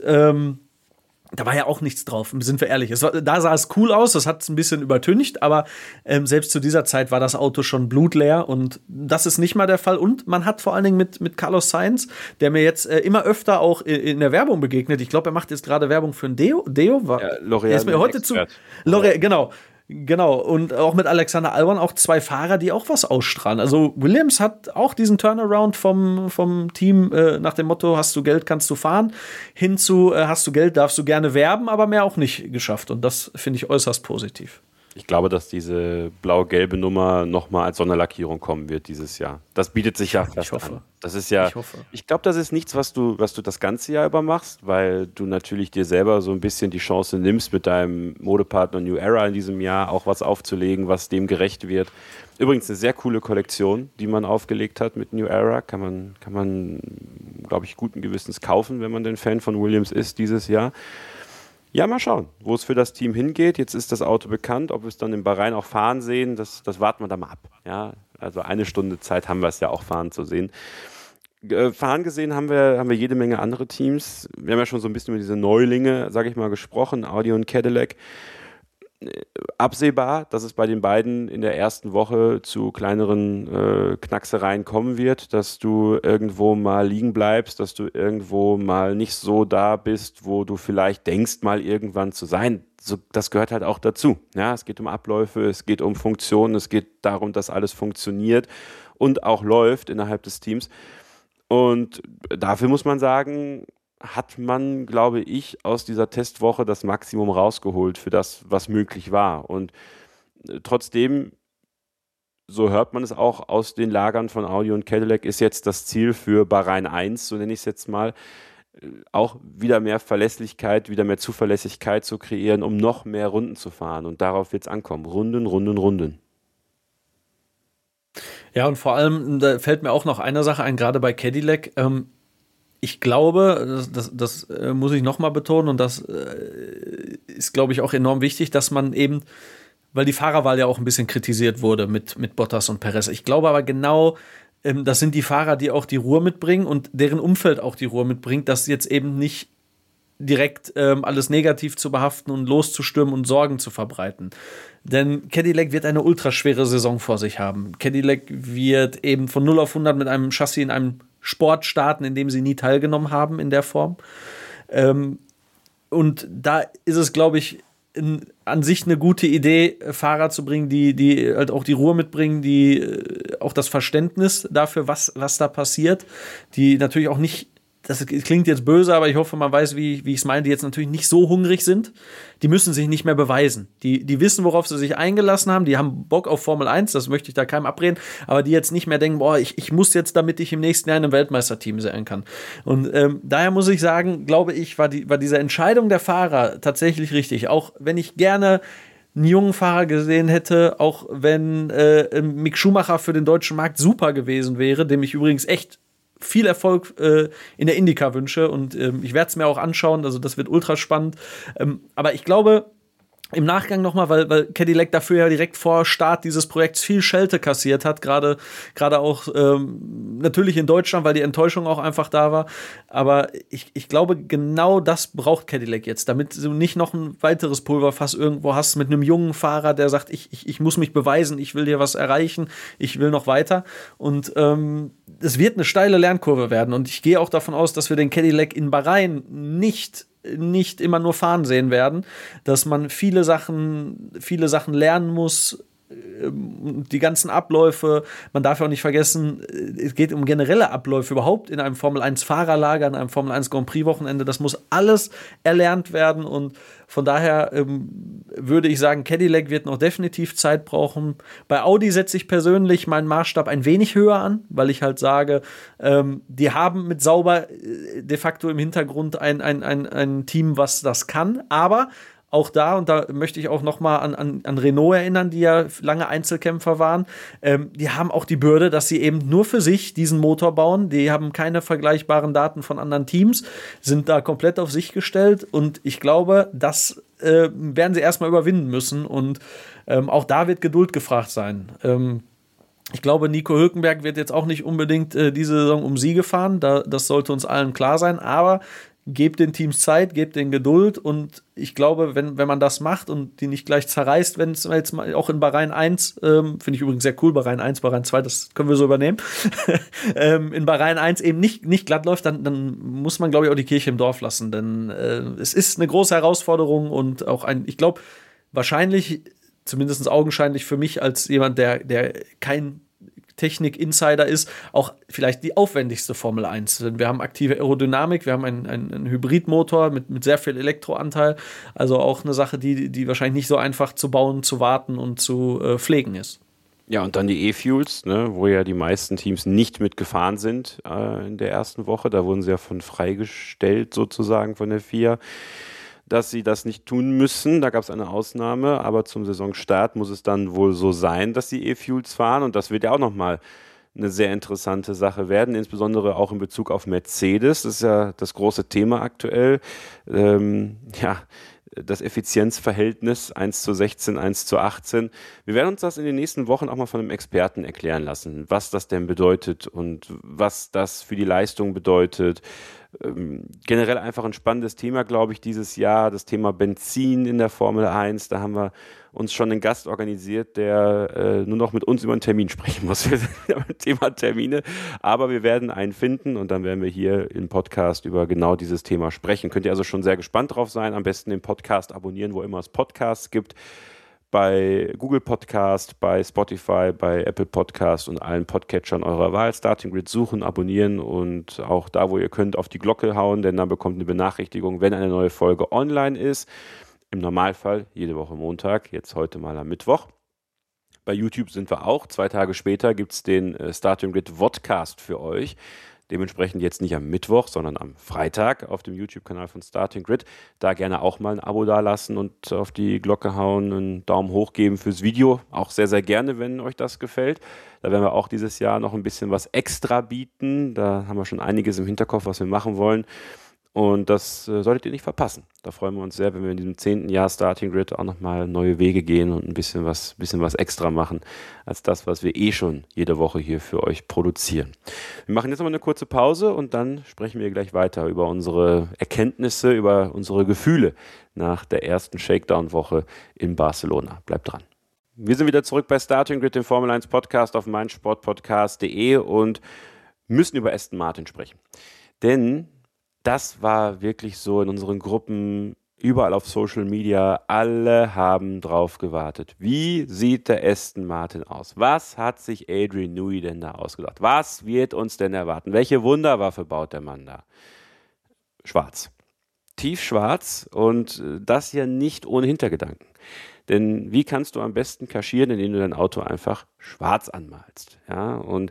da war ja auch nichts drauf, sind wir ehrlich. Da sah es cool aus, das hat es ein bisschen übertüncht, aber selbst zu dieser Zeit war das Auto schon blutleer, und das ist nicht mal der Fall. Und man hat vor allen Dingen mit Carlos Sainz, der mir jetzt immer öfter auch in der Werbung begegnet. Ich glaube, er macht jetzt gerade Werbung für ein Deo. L'Oreal. Er ist mir heute zu L'Oreal, Genau, und auch mit Alexander Albon auch zwei Fahrer, die auch was ausstrahlen. Also Williams hat auch diesen Turnaround vom Team nach dem Motto, hast du Geld, kannst du fahren, hin zu hast du Geld, darfst du gerne werben, aber mehr auch nicht geschafft. Und das finde ich äußerst positiv. Ich glaube, dass diese blau-gelbe Nummer nochmal als Sonderlackierung kommen wird dieses Jahr. Das bietet sich ja fast an. Das ist ja, ich glaube, das ist nichts, was du das ganze Jahr über machst, weil du natürlich dir selber so ein bisschen die Chance nimmst, mit deinem Modepartner New Era in diesem Jahr auch was aufzulegen, was dem gerecht wird. Übrigens eine sehr coole Kollektion, die man aufgelegt hat mit New Era. Kann man, glaube ich, guten Gewissens kaufen, wenn man denn Fan von Williams ist dieses Jahr. Ja, mal schauen, wo es für das Team hingeht. Jetzt ist das Auto bekannt, ob wir es dann in Bahrain auch fahren sehen, das warten wir da mal ab. Ja, also 1 Stunde Zeit haben wir es ja auch fahren zu sehen. Fahren gesehen haben wir jede Menge andere Teams. Wir haben ja schon so ein bisschen über diese Neulinge, sage ich mal, gesprochen, Audi und Cadillac. Absehbar, dass es bei den beiden in der ersten Woche zu kleineren Knacksereien kommen wird, dass du irgendwo mal liegen bleibst, dass du irgendwo mal nicht so da bist, wo du vielleicht denkst, mal irgendwann zu sein. Das gehört halt auch dazu. Ja, es geht um Abläufe, es geht um Funktionen, es geht darum, dass alles funktioniert und auch läuft innerhalb des Teams. Und dafür muss man sagen, hat man, glaube ich, aus dieser Testwoche das Maximum rausgeholt für das, was möglich war. Und trotzdem, so hört man es auch aus den Lagern von Audi und Cadillac, ist jetzt das Ziel für Bahrain 1, so nenne ich es jetzt mal, auch wieder mehr Verlässlichkeit, wieder mehr Zuverlässigkeit zu kreieren, um noch mehr Runden zu fahren. Und darauf wird es ankommen. Runden. Ja, und vor allem, da fällt mir auch noch eine Sache ein, gerade bei Cadillac. Ich glaube, das muss ich nochmal betonen, und das ist, glaube ich, auch enorm wichtig, dass man eben, weil die Fahrerwahl ja auch ein bisschen kritisiert wurde mit Bottas und Perez. Ich glaube aber genau, das sind die Fahrer, die auch die Ruhe mitbringen und deren Umfeld auch die Ruhe mitbringt, dass jetzt eben nicht direkt alles negativ zu behaften und loszustürmen und Sorgen zu verbreiten. Denn Cadillac wird eine ultraschwere Saison vor sich haben. Cadillac wird eben von 0 auf 100 mit einem Chassis in einem Sport starten, in dem sie nie teilgenommen haben in der Form. Und da ist es, glaube ich, an sich eine gute Idee, Fahrer zu bringen, die halt auch die Ruhe mitbringen, die auch das Verständnis dafür, was da passiert, die natürlich auch nicht, das klingt jetzt böse, aber ich hoffe, man weiß, wie ich es meine, die jetzt natürlich nicht so hungrig sind. Die müssen sich nicht mehr beweisen. Die wissen, worauf sie sich eingelassen haben. Die haben Bock auf Formel 1, das möchte ich da keinem abreden. Aber die jetzt nicht mehr denken, boah, ich muss jetzt, damit ich im nächsten Jahr in einem Weltmeisterteam sein kann. Und daher muss ich sagen, glaube ich, war diese Entscheidung der Fahrer tatsächlich richtig. Auch wenn ich gerne einen jungen Fahrer gesehen hätte, auch wenn Mick Schumacher für den deutschen Markt super gewesen wäre, dem ich übrigens echt viel Erfolg in der IndyCar wünsche, und ich werde es mir auch anschauen, also das wird ultra spannend. Aber ich glaube, im Nachgang nochmal, weil Cadillac dafür ja direkt vor Start dieses Projekts viel Schelte kassiert hat, gerade auch natürlich in Deutschland, weil die Enttäuschung auch einfach da war. Aber ich glaube, genau das braucht Cadillac jetzt, damit du nicht noch ein weiteres Pulverfass irgendwo hast mit einem jungen Fahrer, der sagt, ich muss mich beweisen, ich will hier was erreichen, ich will noch weiter. Und es wird eine steile Lernkurve werden. Und ich gehe auch davon aus, dass wir den Cadillac in Bahrain nicht immer nur fahren sehen werden, dass man viele Sachen lernen muss, die ganzen Abläufe, man darf ja auch nicht vergessen, es geht um generelle Abläufe überhaupt in einem Formel-1-Fahrerlager, in einem Formel-1-Grand-Prix-Wochenende, das muss alles erlernt werden, und von daher würde ich sagen, Cadillac wird noch definitiv Zeit brauchen. Bei Audi setze ich persönlich meinen Maßstab ein wenig höher an, weil ich halt sage, die haben mit Sauber de facto im Hintergrund ein Team, was das kann, aber auch da, und da möchte ich auch nochmal an Renault erinnern, die ja lange Einzelkämpfer waren, die haben auch die Bürde, dass sie eben nur für sich diesen Motor bauen. Die haben keine vergleichbaren Daten von anderen Teams, sind da komplett auf sich gestellt, und ich glaube, das werden sie erstmal überwinden müssen, und auch da wird Geduld gefragt sein. Ich glaube, Nico Hülkenberg wird jetzt auch nicht unbedingt diese Saison um Siege fahren, das sollte uns allen klar sein, aber gebt den Teams Zeit, gebt denen Geduld, und ich glaube, wenn man das macht und die nicht gleich zerreißt, wenn es jetzt mal auch in Bahrain 1, finde ich übrigens sehr cool, Bahrain 1, Bahrain 2, das können wir so übernehmen, in Bahrain 1 eben nicht glatt läuft, dann muss man, glaube ich, auch die Kirche im Dorf lassen, denn es ist eine große Herausforderung, und auch ich glaube, wahrscheinlich, zumindest augenscheinlich für mich als jemand, der kein Technik-Insider ist, auch vielleicht die aufwendigste Formel 1. Denn wir haben aktive Aerodynamik, wir haben einen Hybridmotor mit sehr viel Elektroanteil, also auch eine Sache, die wahrscheinlich nicht so einfach zu bauen, zu warten und zu pflegen ist. Ja, und dann die E-Fuels, ne, wo ja die meisten Teams nicht mitgefahren sind in der ersten Woche. Da wurden sie ja von freigestellt sozusagen von der FIA, dass sie das nicht tun müssen. Da gab es eine Ausnahme, aber zum Saisonstart muss es dann wohl so sein, dass die E-Fuels fahren, und das wird ja auch nochmal eine sehr interessante Sache werden, insbesondere auch in Bezug auf Mercedes. Das ist ja das große Thema aktuell. das Effizienzverhältnis 1:16, 1:18. Wir werden uns das in den nächsten Wochen auch mal von einem Experten erklären lassen, was das denn bedeutet und was das für die Leistung bedeutet. Generell einfach ein spannendes Thema, glaube ich, dieses Jahr, das Thema Benzin in der Formel 1. Da haben wir uns schon einen Gast organisiert, der nur noch mit uns über einen Termin sprechen muss. Wir sind ja beim Thema Termine, aber wir werden einen finden und dann werden wir hier im Podcast über genau dieses Thema sprechen. Könnt ihr also schon sehr gespannt drauf sein. Am besten den Podcast abonnieren, wo immer es Podcasts gibt. Bei Google Podcast, bei Spotify, bei Apple Podcast und allen Podcatchern eurer Wahl. Starting Grid suchen, abonnieren und auch da, wo ihr könnt, auf die Glocke hauen, denn dann bekommt eine Benachrichtigung, wenn eine neue Folge online ist. Im Normalfall jede Woche Montag, jetzt heute mal am Mittwoch. Bei YouTube sind wir auch. 2 Tage später gibt es den Starting Grid Vodcast für euch. Dementsprechend jetzt nicht am Mittwoch, sondern am Freitag auf dem YouTube-Kanal von Starting Grid. Da gerne auch mal ein Abo dalassen und auf die Glocke hauen, einen Daumen hoch geben fürs Video. Auch sehr, sehr gerne, wenn euch das gefällt. Da werden wir auch dieses Jahr noch ein bisschen was extra bieten. Da haben wir schon einiges im Hinterkopf, was wir machen wollen. Und das solltet ihr nicht verpassen. Da freuen wir uns sehr, wenn wir in diesem 10. Jahr Starting Grid auch nochmal neue Wege gehen und ein bisschen was extra machen, als das, was wir schon jede Woche hier für euch produzieren. Wir machen jetzt nochmal eine kurze Pause und dann sprechen wir gleich weiter über unsere Erkenntnisse, über unsere Gefühle nach der ersten Shakedown-Woche in Barcelona. Bleibt dran. Wir sind wieder zurück bei Starting Grid, dem Formel 1 Podcast auf meinsportpodcast.de und müssen über Aston Martin sprechen. Denn das war wirklich so in unseren Gruppen, überall auf Social Media, alle haben drauf gewartet. Wie sieht der Aston Martin aus? Was hat sich Adrian Newey denn da ausgedacht? Was wird uns denn erwarten? Welche Wunderwaffe baut der Mann da? Schwarz. Tiefschwarz und das ja nicht ohne Hintergedanken. Denn wie kannst du am besten kaschieren, indem du dein Auto einfach schwarz anmalst? Ja, und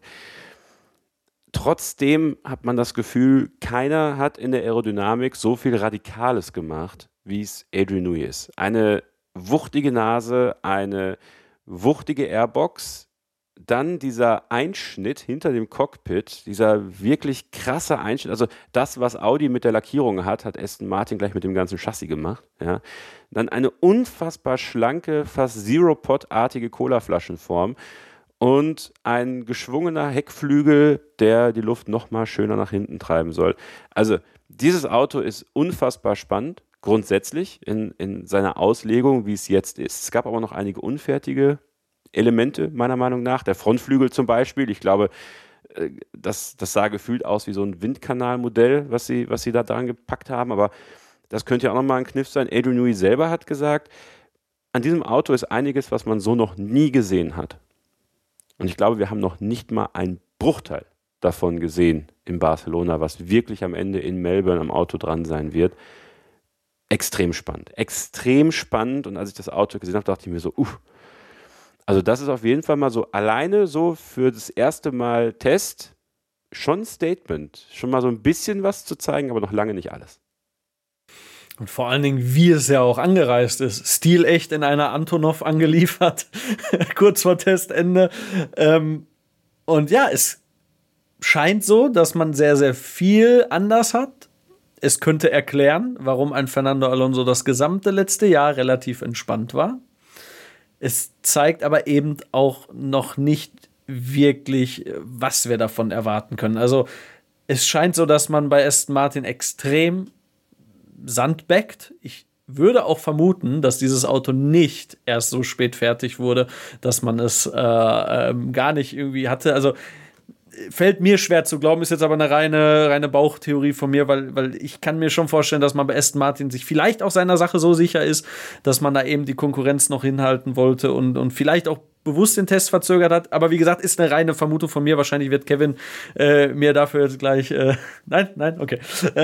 trotzdem hat man das Gefühl, keiner hat in der Aerodynamik so viel Radikales gemacht, wie es Adrian Newey ist. Eine wuchtige Nase, eine wuchtige Airbox, dann dieser Einschnitt hinter dem Cockpit, dieser wirklich krasse Einschnitt. Also das, was Audi mit der Lackierung hat Aston Martin gleich mit dem ganzen Chassis gemacht. Ja. Dann eine unfassbar schlanke, fast Zero-Pot-artige Colaflaschenform. Und ein geschwungener Heckflügel, der die Luft noch mal schöner nach hinten treiben soll. Also dieses Auto ist unfassbar spannend, grundsätzlich in seiner Auslegung, wie es jetzt ist. Es gab aber noch einige unfertige Elemente, meiner Meinung nach. Der Frontflügel zum Beispiel, ich glaube, das sah gefühlt aus wie so ein Windkanalmodell, was sie da dran gepackt haben. Aber das könnte ja auch nochmal ein Kniff sein. Adrian Newey selber hat gesagt, an diesem Auto ist einiges, was man so noch nie gesehen hat. Und ich glaube, wir haben noch nicht mal einen Bruchteil davon gesehen in Barcelona, was wirklich am Ende in Melbourne am Auto dran sein wird. Extrem spannend. Extrem spannend. Und als ich das Auto gesehen habe, dachte ich mir so, also das ist auf jeden Fall mal so alleine so für das erste Mal Test schon ein Statement. Schon mal so ein bisschen was zu zeigen, aber noch lange nicht alles. Und vor allen Dingen, wie es ja auch angereist ist. Stilecht in einer Antonov angeliefert, kurz vor Testende. Und ja, es scheint so, dass man sehr, sehr viel anders hat. Es könnte erklären, warum ein Fernando Alonso das gesamte letzte Jahr relativ entspannt war. Es zeigt aber eben auch noch nicht wirklich, was wir davon erwarten können. Also es scheint so, dass man bei Aston Martin extrem sandbackt. Ich würde auch vermuten, dass dieses Auto nicht erst so spät fertig wurde, dass man es gar nicht irgendwie hatte. Also fällt mir schwer zu glauben, ist jetzt aber eine reine Bauchtheorie von mir, weil ich kann mir schon vorstellen, dass man bei Aston Martin sich vielleicht auch seiner Sache so sicher ist, dass man da eben die Konkurrenz noch hinhalten wollte und vielleicht auch bewusst den Test verzögert hat. Aber wie gesagt, ist eine reine Vermutung von mir. Wahrscheinlich wird Kevin mir dafür jetzt gleich Nein, okay.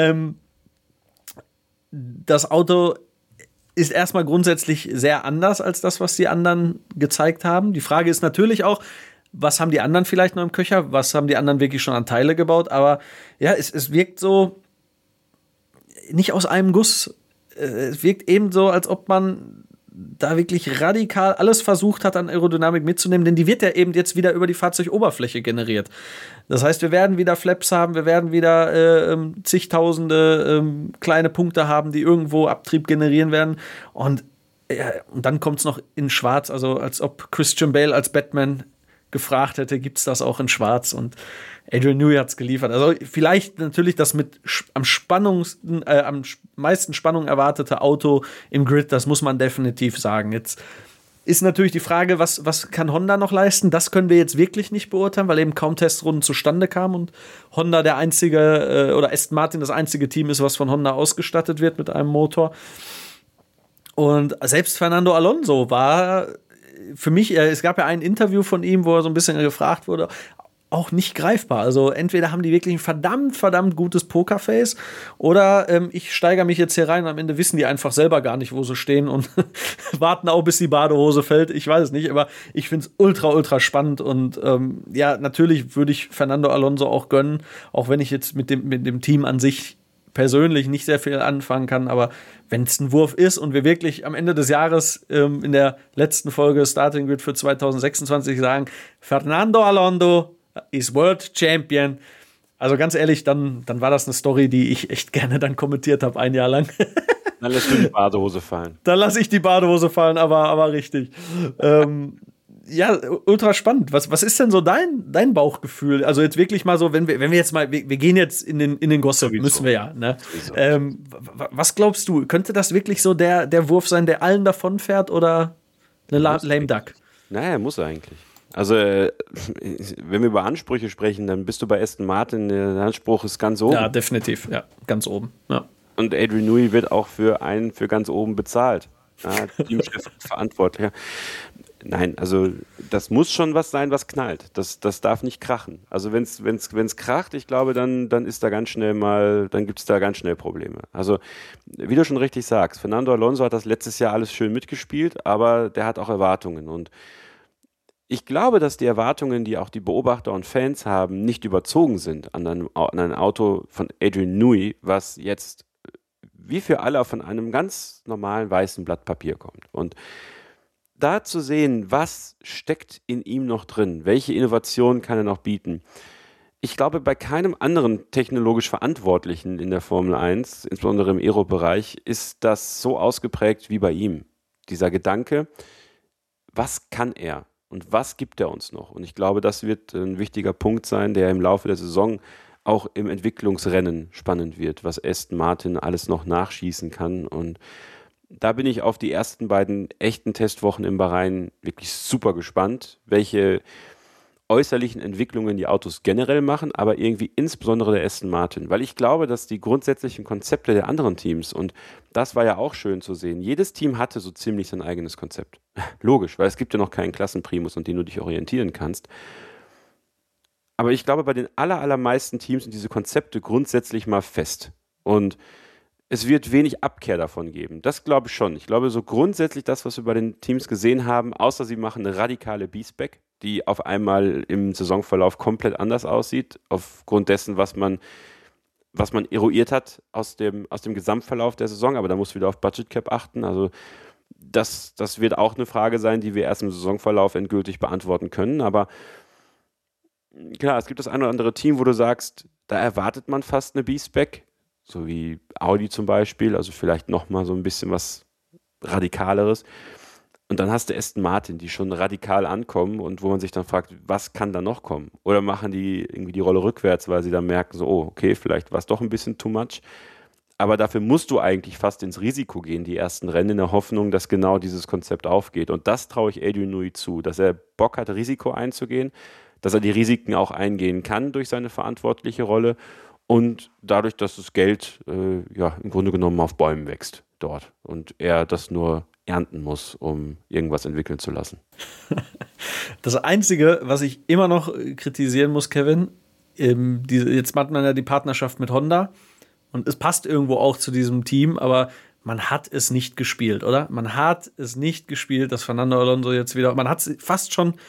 Das Auto ist erstmal grundsätzlich sehr anders als das, was die anderen gezeigt haben. Die Frage ist natürlich auch, was haben die anderen vielleicht noch im Köcher? Was haben die anderen wirklich schon an Teile gebaut? Aber ja, es wirkt so nicht aus einem Guss. Es wirkt eben so, als ob man da wirklich radikal alles versucht hat, an Aerodynamik mitzunehmen, denn die wird ja eben jetzt wieder über die Fahrzeugoberfläche generiert. Das heißt, wir werden wieder Flaps haben, wir werden wieder zigtausende kleine Punkte haben, die irgendwo Abtrieb generieren werden. Und dann kommt es noch in Schwarz, also als ob Christian Bale als Batman gefragt hätte, gibt es das auch in Schwarz? Und Adrian Newey hat es geliefert. Also vielleicht natürlich das mit am meisten Spannung erwartete Auto im Grid, das muss man definitiv sagen. Jetzt ist natürlich die Frage, was kann Honda noch leisten? Das können wir jetzt wirklich nicht beurteilen, weil eben kaum Testrunden zustande kamen und Honda der einzige, oder Aston Martin das einzige Team ist, was von Honda ausgestattet wird mit einem Motor. Und selbst Fernando Alonso war für mich, es gab ja ein Interview von ihm, wo er so ein bisschen gefragt wurde, auch nicht greifbar. Also entweder haben die wirklich ein verdammt gutes Pokerface oder ich steigere mich jetzt hier rein und am Ende wissen die einfach selber gar nicht, wo sie stehen und warten auch, bis die Badehose fällt. Ich weiß es nicht, aber ich finde es ultra spannend und natürlich würde ich Fernando Alonso auch gönnen, auch wenn ich jetzt mit dem Team an sich persönlich nicht sehr viel anfangen kann, aber wenn es ein Wurf ist und wir wirklich am Ende des Jahres in der letzten Folge Starting Grid für 2026 sagen, Fernando Alonso ist World Champion, also ganz ehrlich, dann war das eine Story, die ich echt gerne dann kommentiert habe, ein Jahr lang. Dann lässt du die Badehose fallen. Dann lasse ich die Badehose fallen, aber richtig. Ultra spannend. Was ist denn so dein Bauchgefühl? Also jetzt wirklich mal so, wenn wir jetzt mal, wir gehen jetzt in den Gossip, müssen wir ja. Ne? Was glaubst du? Könnte das wirklich so der Wurf sein, der allen davonfährt oder eine lame duck? Naja, muss eigentlich. Also, wenn wir über Ansprüche sprechen, dann bist du bei Aston Martin, der Anspruch ist ganz oben. Ja, definitiv, ja, ganz oben. Ja. Und Adrian Newey wird auch für ganz oben bezahlt. Ja, Teamchef, Verantwortlicher. Nein, also das muss schon was sein, was knallt. Das darf nicht krachen. Also wenn's kracht, ich glaube, dann ist da ganz schnell dann gibt es da ganz schnell Probleme. Also wie du schon richtig sagst, Fernando Alonso hat das letztes Jahr alles schön mitgespielt, aber der hat auch Erwartungen. Und ich glaube, dass die Erwartungen, die auch die Beobachter und Fans haben, nicht überzogen sind an ein Auto von Adrian Newey, was jetzt wie für alle von einem ganz normalen weißen Blatt Papier kommt. Und da zu sehen, was steckt in ihm noch drin, welche Innovationen kann er noch bieten. Ich glaube, bei keinem anderen technologisch Verantwortlichen in der Formel 1, insbesondere im Aero-Bereich, ist das so ausgeprägt wie bei ihm. Dieser Gedanke, was kann er und was gibt er uns noch? Und ich glaube, das wird ein wichtiger Punkt sein, der im Laufe der Saison auch im Entwicklungsrennen spannend wird, was Aston Martin alles noch nachschießen kann. Und da bin ich auf die ersten beiden echten Testwochen in Bahrain wirklich super gespannt, welche äußerlichen Entwicklungen die Autos generell machen, aber irgendwie insbesondere der Aston Martin, weil ich glaube, dass die grundsätzlichen Konzepte der anderen Teams, und das war ja auch schön zu sehen, jedes Team hatte so ziemlich sein eigenes Konzept. Logisch, weil es gibt ja noch keinen Klassenprimus, an dem du dich orientieren kannst. Aber ich glaube, bei den allermeisten Teams sind diese Konzepte grundsätzlich mal fest. Und es wird wenig Abkehr davon geben. Das glaube ich schon. Ich glaube, so grundsätzlich das, was wir bei den Teams gesehen haben, außer sie machen eine radikale B-Spec, die auf einmal im Saisonverlauf komplett anders aussieht, aufgrund dessen, was man eruiert hat aus dem Gesamtverlauf der Saison. Aber da muss wieder auf Budget Cap achten. Also das wird auch eine Frage sein, die wir erst im Saisonverlauf endgültig beantworten können. Aber klar, es gibt das eine oder andere Team, wo du sagst, da erwartet man fast eine B-Spec, so wie Audi zum Beispiel, also vielleicht nochmal so ein bisschen was Radikaleres. Und dann hast du Aston Martin, die schon radikal ankommen und wo man sich dann fragt, was kann da noch kommen? Oder machen die irgendwie die Rolle rückwärts, weil sie dann merken, so, oh, okay, vielleicht war es doch ein bisschen too much. Aber dafür musst du eigentlich fast ins Risiko gehen, die ersten Rennen, in der Hoffnung, dass genau dieses Konzept aufgeht. Und das traue ich Adrian Newey zu, dass er Bock hat, Risiko einzugehen, dass er die Risiken auch eingehen kann durch seine verantwortliche Rolle und dadurch, dass das Geld im Grunde genommen auf Bäumen wächst dort und er das nur ernten muss, um irgendwas entwickeln zu lassen. Das Einzige, was ich immer noch kritisieren muss, Kevin, jetzt macht man ja die Partnerschaft mit Honda und es passt irgendwo auch zu diesem Team, aber man hat es nicht gespielt, oder? Man hat es nicht gespielt, dass Fernando Alonso jetzt wieder, man hat es fast schon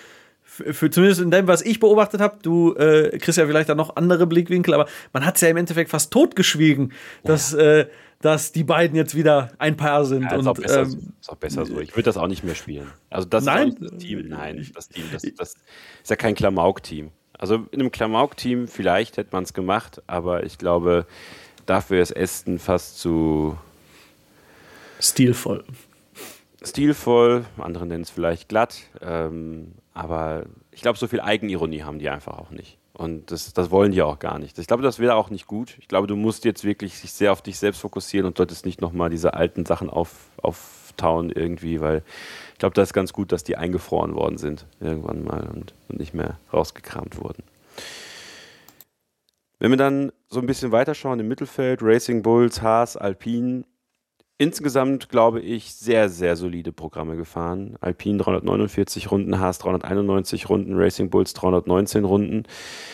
für zumindest in dem, was ich beobachtet habe, du kriegst ja vielleicht dann noch andere Blickwinkel, aber man hat es ja im Endeffekt fast totgeschwiegen, dass die beiden jetzt wieder ein Paar sind. Ja, ist auch besser so. Ich würde das auch nicht mehr spielen. Also das nein. Ist das Team. Nein, das Team, das ist ja kein Klamauk-Team. Also in einem Klamauk-Team vielleicht hätte man es gemacht, aber ich glaube, dafür ist Aston fast zu stilvoll. Andere nennen es vielleicht glatt, aber ich glaube, so viel Eigenironie haben die einfach auch nicht. Und das wollen die auch gar nicht. Ich glaube, das wäre auch nicht gut. Ich glaube, du musst jetzt wirklich dich sehr auf dich selbst fokussieren und solltest nicht nochmal diese alten Sachen auftauen irgendwie, weil ich glaube, das ist ganz gut, dass die eingefroren worden sind irgendwann mal und nicht mehr rausgekramt wurden. Wenn wir dann so ein bisschen weiterschauen im Mittelfeld, Racing Bulls, Haas, Alpine, insgesamt, glaube ich, sehr, sehr solide Programme gefahren. Alpine 349 Runden, Haas 391 Runden, Racing Bulls 319 Runden.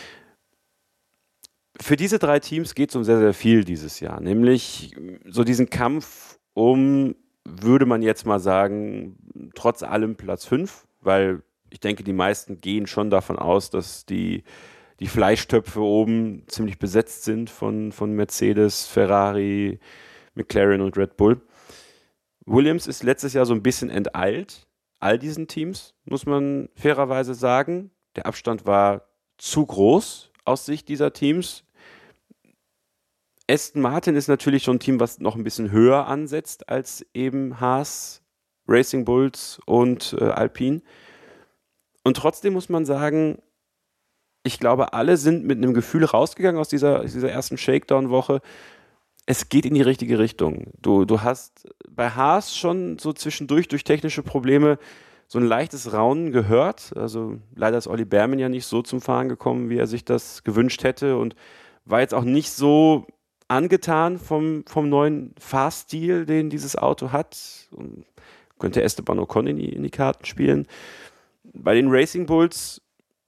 Für diese 3 Teams geht es um sehr, sehr viel dieses Jahr. Nämlich so diesen Kampf um, würde man jetzt mal sagen, trotz allem Platz 5, weil ich denke, die meisten gehen schon davon aus, dass die Fleischtöpfe oben ziemlich besetzt sind von Mercedes, Ferrari, McLaren und Red Bull. Williams ist letztes Jahr so ein bisschen enteilt, all diesen Teams, muss man fairerweise sagen. Der Abstand war zu groß aus Sicht dieser Teams. Aston Martin ist natürlich schon ein Team, was noch ein bisschen höher ansetzt als eben Haas, Racing Bulls und Alpine. Und trotzdem muss man sagen, ich glaube, alle sind mit einem Gefühl rausgegangen aus dieser ersten Shakedown-Woche. Es geht in die richtige Richtung. Du hast bei Haas schon so zwischendurch durch technische Probleme so ein leichtes Raunen gehört. Also leider ist Olli Behrmann ja nicht so zum Fahren gekommen, wie er sich das gewünscht hätte und war jetzt auch nicht so angetan vom neuen Fahrstil, den dieses Auto hat. Und könnte Esteban Ocon in die Karten spielen. Bei den Racing Bulls,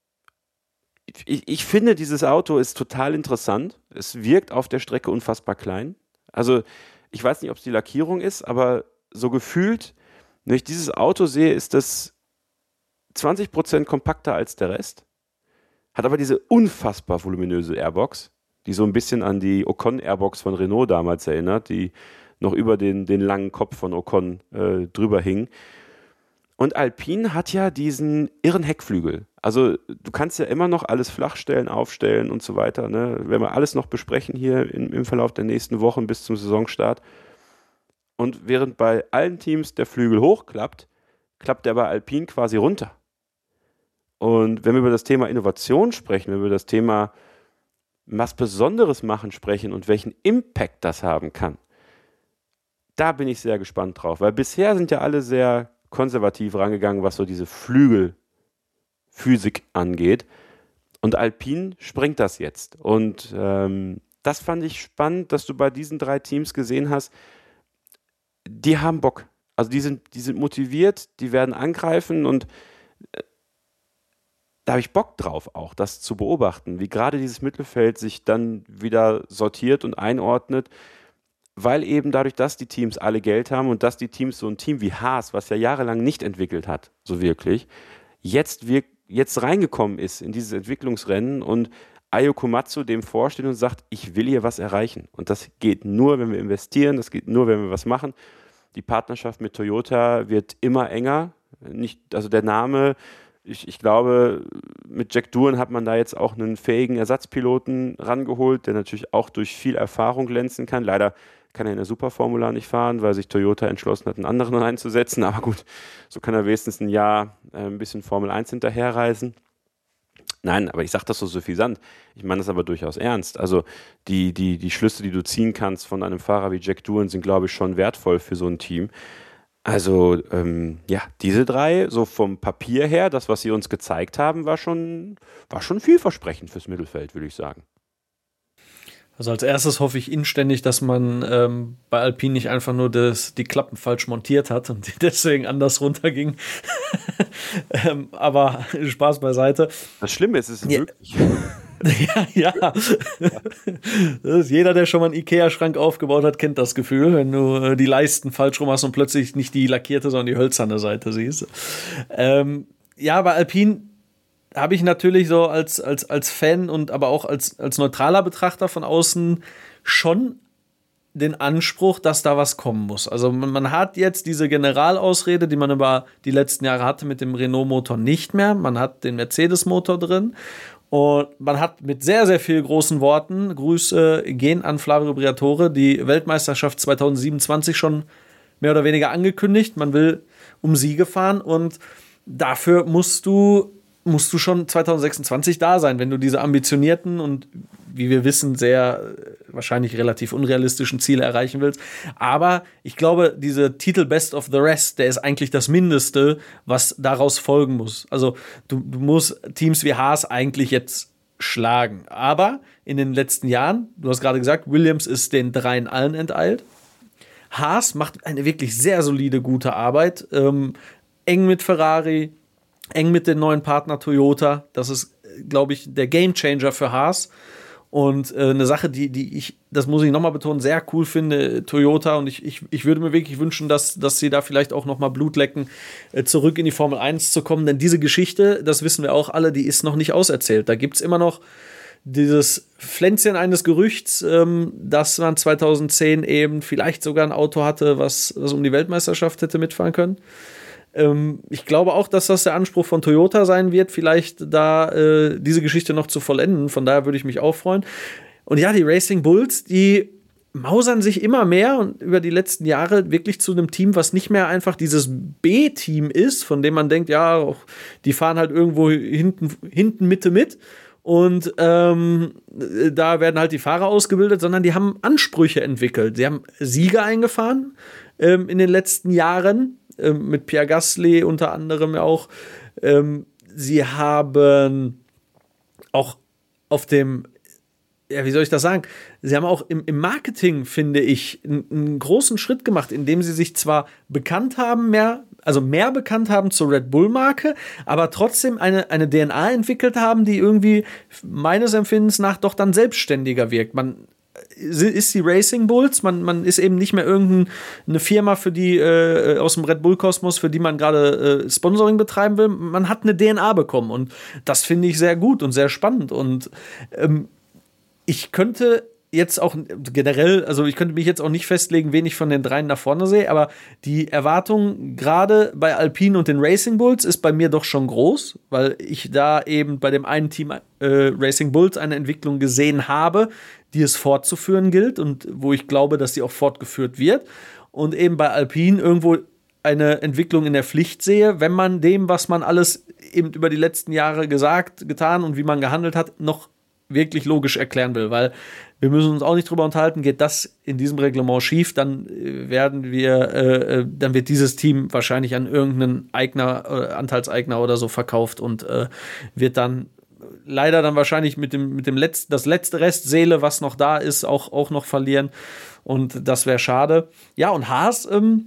ich finde, dieses Auto ist total interessant. Es wirkt auf der Strecke unfassbar klein. Also ich weiß nicht, ob es die Lackierung ist, aber so gefühlt, wenn ich dieses Auto sehe, ist das 20% kompakter als der Rest. Hat aber diese unfassbar voluminöse Airbox, die so ein bisschen an die Ocon-Airbox von Renault damals erinnert, die noch über den langen Kopf von Ocon drüber hing. Und Alpine hat ja diesen irren Heckflügel. Also du kannst ja immer noch alles flachstellen, aufstellen und so weiter. Ne? Werden wir alles noch besprechen hier im Verlauf der nächsten Wochen bis zum Saisonstart. Und während bei allen Teams der Flügel hochklappt, klappt der bei Alpine quasi runter. Und wenn wir über das Thema Innovation sprechen, wenn wir über das Thema was Besonderes machen sprechen und welchen Impact das haben kann, da bin ich sehr gespannt drauf. Weil bisher sind ja alle sehr konservativ rangegangen, was so diese Flügelphysik angeht. Und Alpine sprengt das jetzt. Und das fand ich spannend, dass du bei diesen 3 Teams gesehen hast, die haben Bock. Also die sind motiviert, die werden angreifen und da habe ich Bock drauf auch, das zu beobachten, wie gerade dieses Mittelfeld sich dann wieder sortiert und einordnet, weil eben dadurch, dass die Teams alle Geld haben und dass die Teams so ein Team wie Haas, was ja jahrelang nicht entwickelt hat, so wirklich, jetzt reingekommen ist in dieses Entwicklungsrennen und Ayo Komatsu dem vorsteht und sagt, ich will hier was erreichen. Und das geht nur, wenn wir investieren, das geht nur, wenn wir was machen. Die Partnerschaft mit Toyota wird immer enger. Also der Name, ich glaube, mit Jack Doohan hat man da jetzt auch einen fähigen Ersatzpiloten rangeholt, der natürlich auch durch viel Erfahrung glänzen kann. Leider kann er in der Superformula nicht fahren, weil sich Toyota entschlossen hat, einen anderen reinzusetzen. Aber gut, so kann er wenigstens ein Jahr ein bisschen Formel 1 hinterherreisen. Nein, aber ich sage das so suffisant. Ich meine das aber durchaus ernst. Also die Schlüsse, die du ziehen kannst von einem Fahrer wie Jack Doohan, sind, glaube ich, schon wertvoll für so ein Team. Also, diese 3, so vom Papier her, das, was sie uns gezeigt haben, war schon vielversprechend fürs Mittelfeld, würde ich sagen. Also als erstes hoffe ich inständig, dass man bei Alpine nicht einfach nur die Klappen falsch montiert hat und die deswegen anders runterging. Aber Spaß beiseite. Das Schlimme ist, es ist wirklich. Ja. Das ist jeder, der schon mal einen Ikea-Schrank aufgebaut hat, kennt das Gefühl, wenn du die Leisten falsch rum hast und plötzlich nicht die lackierte, sondern die hölzerne Seite siehst. Bei Alpine, habe ich natürlich so als Fan und aber auch als neutraler Betrachter von außen schon den Anspruch, dass da was kommen muss. Also man hat jetzt diese Generalausrede, die man über die letzten Jahre hatte mit dem Renault-Motor nicht mehr. Man hat den Mercedes-Motor drin und man hat mit sehr, sehr vielen großen Worten, Grüße gehen an Flavio Briatore, die Weltmeisterschaft 2027 schon mehr oder weniger angekündigt. Man will um Siege fahren und dafür musst du schon 2026 da sein, wenn du diese ambitionierten und, wie wir wissen, sehr wahrscheinlich relativ unrealistischen Ziele erreichen willst. Aber ich glaube, dieser Titel Best of the Rest, der ist eigentlich das Mindeste, was daraus folgen muss. Also du musst Teams wie Haas eigentlich jetzt schlagen. Aber in den letzten Jahren, du hast gerade gesagt, Williams ist den dreien allen enteilt. Haas macht eine wirklich sehr solide, gute Arbeit. Eng mit Ferrari, eng mit dem neuen Partner Toyota. Das ist, glaube ich, der Gamechanger für Haas. Und eine Sache, die ich, das muss ich nochmal betonen, sehr cool finde, Toyota. Und ich würde mir wirklich wünschen, dass sie da vielleicht auch nochmal Blut lecken, zurück in die Formel 1 zu kommen. Denn diese Geschichte, das wissen wir auch alle, die ist noch nicht auserzählt. Da gibt es immer noch dieses Pflänzchen eines Gerüchts, dass man 2010 eben vielleicht sogar ein Auto hatte, was um die Weltmeisterschaft hätte mitfahren können. Ich glaube auch, dass das der Anspruch von Toyota sein wird, vielleicht da diese Geschichte noch zu vollenden. Von daher würde ich mich auch freuen. Und ja, die Racing Bulls, die mausern sich immer mehr und über die letzten Jahre wirklich zu einem Team, was nicht mehr einfach dieses B-Team ist, von dem man denkt, ja, die fahren halt irgendwo hinten Mitte mit. Und da werden halt die Fahrer ausgebildet, sondern die haben Ansprüche entwickelt. Sie haben Siege eingefahren in den letzten Jahren, mit Pierre Gasly unter anderem auch. Sie haben auch auf dem, ja, wie soll ich das sagen? Sie haben auch im Marketing, finde ich, einen großen Schritt gemacht, indem sie sich zwar bekannt haben, mehr bekannt haben zur Red Bull-Marke, aber trotzdem eine DNA entwickelt haben, die irgendwie meines Empfindens nach doch dann selbstständiger wirkt. Man ist die Racing Bulls, man ist eben nicht mehr irgendeine Firma für die aus dem Red Bull-Kosmos, für die man gerade Sponsoring betreiben will. Man hat eine DNA bekommen und das finde ich sehr gut und sehr spannend und ich könnte jetzt auch generell, also ich könnte mich jetzt auch nicht festlegen, wen ich von den dreien da vorne sehe, aber die Erwartung gerade bei Alpine und den Racing Bulls ist bei mir doch schon groß, weil ich da eben bei dem einen Team Racing Bulls eine Entwicklung gesehen habe, die es fortzuführen gilt und wo ich glaube, dass sie auch fortgeführt wird und eben bei Alpine irgendwo eine Entwicklung in der Pflicht sehe, wenn man dem, was man alles eben über die letzten Jahre gesagt, getan und wie man gehandelt hat, noch wirklich logisch erklären will, weil wir müssen uns auch nicht drüber unterhalten, geht das in diesem Reglement schief, dann wird dieses Team wahrscheinlich an irgendeinen Eigner, Anteilseigner oder so verkauft und wird dann leider dann wahrscheinlich mit dem das letzte Rest Seele, was noch da ist, auch noch verlieren und das wäre schade. Ja, und Haas,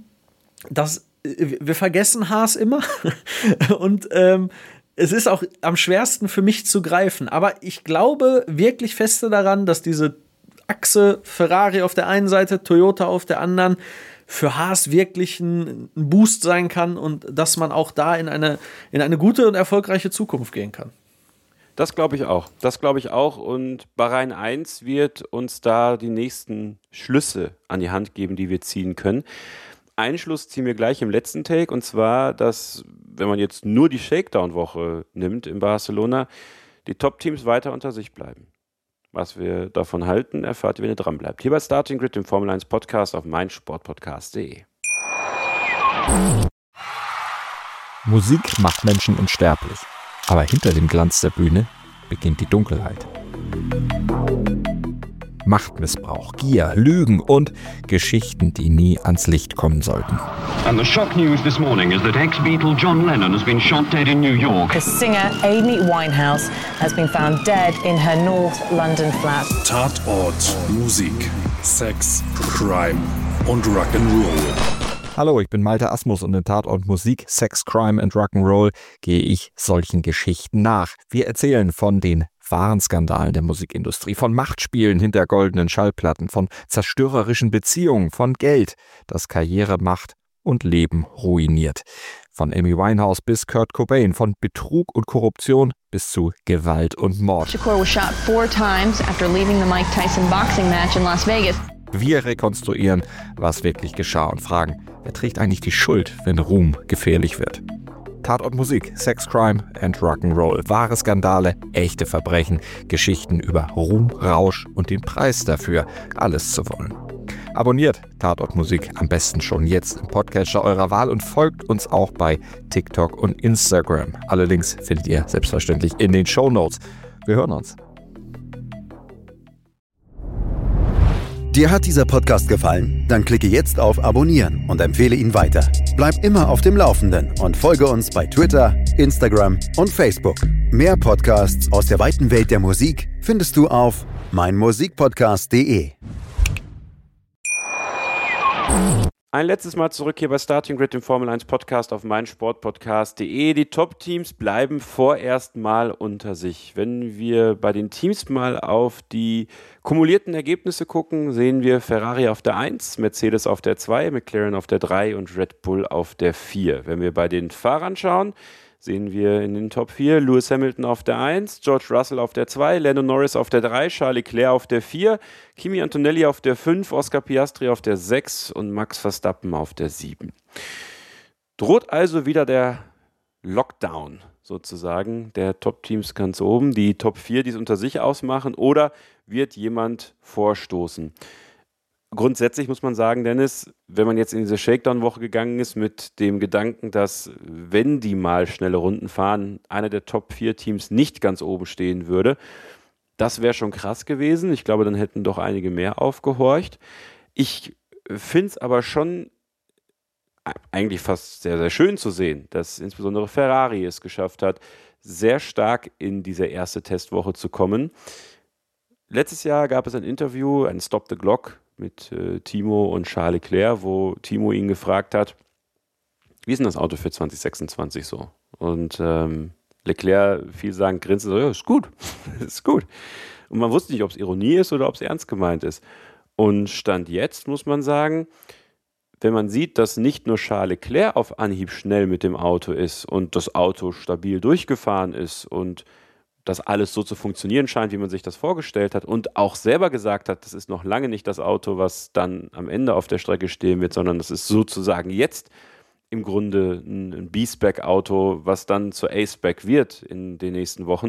wir vergessen Haas immer und es ist auch am schwersten für mich zu greifen, aber ich glaube wirklich feste daran, dass diese Achse Ferrari auf der einen Seite, Toyota auf der anderen für Haas wirklich ein Boost sein kann und dass man auch da in eine gute und erfolgreiche Zukunft gehen kann. Das glaube ich auch. Und Bahrain 1 wird uns da die nächsten Schlüsse an die Hand geben, die wir ziehen können. Einen Schluss ziehen wir gleich im letzten Take, und zwar, dass, wenn man jetzt nur die Shakedown-Woche nimmt in Barcelona, die Top-Teams weiter unter sich bleiben. Was wir davon halten, erfahrt ihr, wenn ihr dran bleibt. Hier bei Starting Grid, dem Formel 1 Podcast auf meinsportpodcast.de. Musik macht Menschen unsterblich. Aber hinter dem Glanz der Bühne beginnt die Dunkelheit. Machtmissbrauch, Gier, Lügen und Geschichten, die nie ans Licht kommen sollten. And the shock news this morning is that ex-Beatle John Lennon has been shot dead in New York. The singer Amy Winehouse has been found dead in her North London flat. Tatort, Musik, Sex, Crime und Rock'n'Roll. Hallo, ich bin Malte Asmus und in Tatort Musik, Sex, Crime and Rock'n'Roll gehe ich solchen Geschichten nach. Wir erzählen von den wahren Skandalen der Musikindustrie, von Machtspielen hinter goldenen Schallplatten, von zerstörerischen Beziehungen, von Geld, das Karriere macht und Leben ruiniert. Von Amy Winehouse bis Kurt Cobain, von Betrug und Korruption bis zu Gewalt und Mord. Shakur was shot 4 times after leaving the Mike Tyson boxing match in Las Vegas. Wir rekonstruieren, was wirklich geschah und fragen, wer trägt eigentlich die Schuld, wenn Ruhm gefährlich wird. Tatort Musik, Sex, Crime and Rock'n'Roll. Wahre Skandale, echte Verbrechen, Geschichten über Ruhm, Rausch und den Preis dafür, alles zu wollen. Abonniert Tatort Musik am besten schon jetzt im Podcatcher eurer Wahl und folgt uns auch bei TikTok und Instagram. Alle Links findet ihr selbstverständlich in den Shownotes. Wir hören uns. Dir hat dieser Podcast gefallen? Dann klicke jetzt auf Abonnieren und empfehle ihn weiter. Bleib immer auf dem Laufenden und folge uns bei Twitter, Instagram und Facebook. Mehr Podcasts aus der weiten Welt der Musik findest du auf meinmusikpodcast.de. Ein letztes Mal zurück hier bei Starting Grid, dem Formel 1 Podcast auf meinsportpodcast.de. Die Top-Teams bleiben vorerst mal unter sich. Wenn wir bei den Teams mal auf die kumulierten Ergebnisse gucken, sehen wir Ferrari auf der 1, Mercedes auf der 2, McLaren auf der 3 und Red Bull auf der 4. Wenn wir bei den Fahrern schauen, sehen wir in den Top 4 Lewis Hamilton auf der 1, George Russell auf der 2, Lando Norris auf der 3, Charles Leclerc auf der 4, Kimi Antonelli auf der 5, Oscar Piastri auf der 6 und Max Verstappen auf der 7. Droht also wieder der Lockdown sozusagen der Top-Teams ganz oben, die Top 4, die es unter sich ausmachen, oder wird jemand vorstoßen? Grundsätzlich muss man sagen, Dennis, wenn man jetzt in diese Shakedown-Woche gegangen ist mit dem Gedanken, dass, wenn die mal schnelle Runden fahren, einer der Top-4-Teams nicht ganz oben stehen würde, das wäre schon krass gewesen. Ich glaube, dann hätten doch einige mehr aufgehorcht. Ich finde es aber schon eigentlich fast sehr, sehr schön zu sehen, dass insbesondere Ferrari es geschafft hat, sehr stark in diese erste Testwoche zu kommen. Letztes Jahr gab es ein Interview, ein Stop the Clock, mit Timo und Charles Leclerc, wo Timo ihn gefragt hat, wie ist denn das Auto für 2026 so? Und Leclerc vielsagend grinste so, ja, ist gut, ist gut. Und man wusste nicht, ob es Ironie ist oder ob es ernst gemeint ist. Und Stand jetzt muss man sagen, wenn man sieht, dass nicht nur Charles Leclerc auf Anhieb schnell mit dem Auto ist und das Auto stabil durchgefahren ist und dass alles so zu funktionieren scheint, wie man sich das vorgestellt hat und auch selber gesagt hat, das ist noch lange nicht das Auto, was dann am Ende auf der Strecke stehen wird, sondern das ist sozusagen jetzt im Grunde ein B-Spec-Auto, was dann zur A-Spec wird in den nächsten Wochen.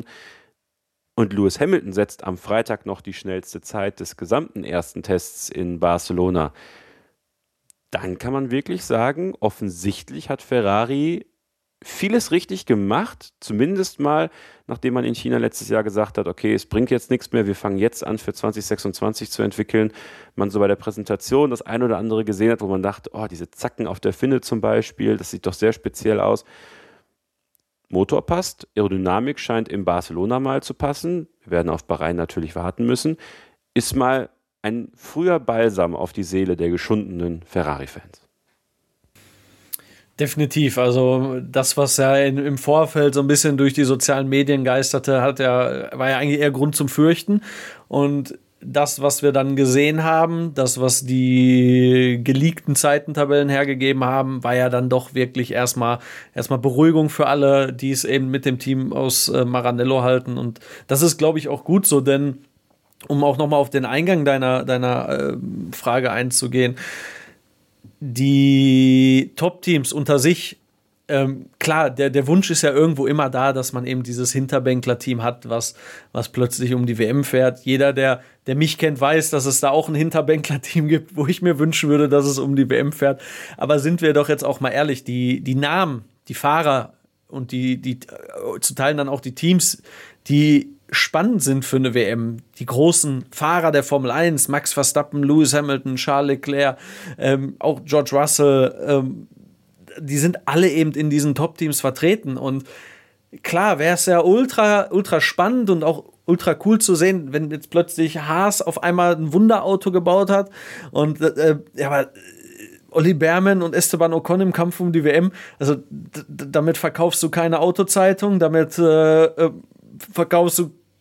Und Lewis Hamilton setzt am Freitag noch die schnellste Zeit des gesamten ersten Tests in Barcelona. Dann kann man wirklich sagen, offensichtlich hat Ferrari vieles richtig gemacht, zumindest mal, nachdem man in China letztes Jahr gesagt hat, okay, es bringt jetzt nichts mehr, wir fangen jetzt an für 2026 zu entwickeln. Man so bei der Präsentation das ein oder andere gesehen hat, wo man dachte, oh, diese Zacken auf der Finne zum Beispiel, das sieht doch sehr speziell aus. Motor passt, Aerodynamik scheint in Barcelona mal zu passen, wir werden auf Bahrain natürlich warten müssen, ist mal ein früher Balsam auf die Seele der geschundenen Ferrari-Fans. Definitiv, also das, was ja im Vorfeld so ein bisschen durch die sozialen Medien geisterte, war ja eigentlich eher Grund zum Fürchten. Und das, was wir dann gesehen haben, das, was die geleakten Zeitentabellen hergegeben haben, war ja dann doch wirklich erstmal Beruhigung für alle, die es eben mit dem Team aus Maranello halten. Und das ist, glaube ich, auch gut so, denn um auch nochmal auf den Eingang deiner Frage einzugehen, die Top-Teams unter sich, klar, der Wunsch ist ja irgendwo immer da, dass man eben dieses Hinterbänkler-Team hat, was plötzlich um die WM fährt. Jeder, der mich kennt, weiß, dass es da auch ein Hinterbänkler-Team gibt, wo ich mir wünschen würde, dass es um die WM fährt. Aber sind wir doch jetzt auch mal ehrlich, die Namen, die Fahrer und die zu teilen dann auch die Teams, die spannend sind für eine WM. Die großen Fahrer der Formel 1, Max Verstappen, Lewis Hamilton, Charles Leclerc, auch George Russell, die sind alle eben in diesen Top-Teams vertreten. Und klar, wäre es ja ultra, ultra spannend und auch ultra cool zu sehen, wenn jetzt plötzlich Haas auf einmal ein Wunderauto gebaut hat und aber Olli Bearman und Esteban Ocon im Kampf um die WM, also damit verkaufst du keine Autozeitung, damit verkaufst du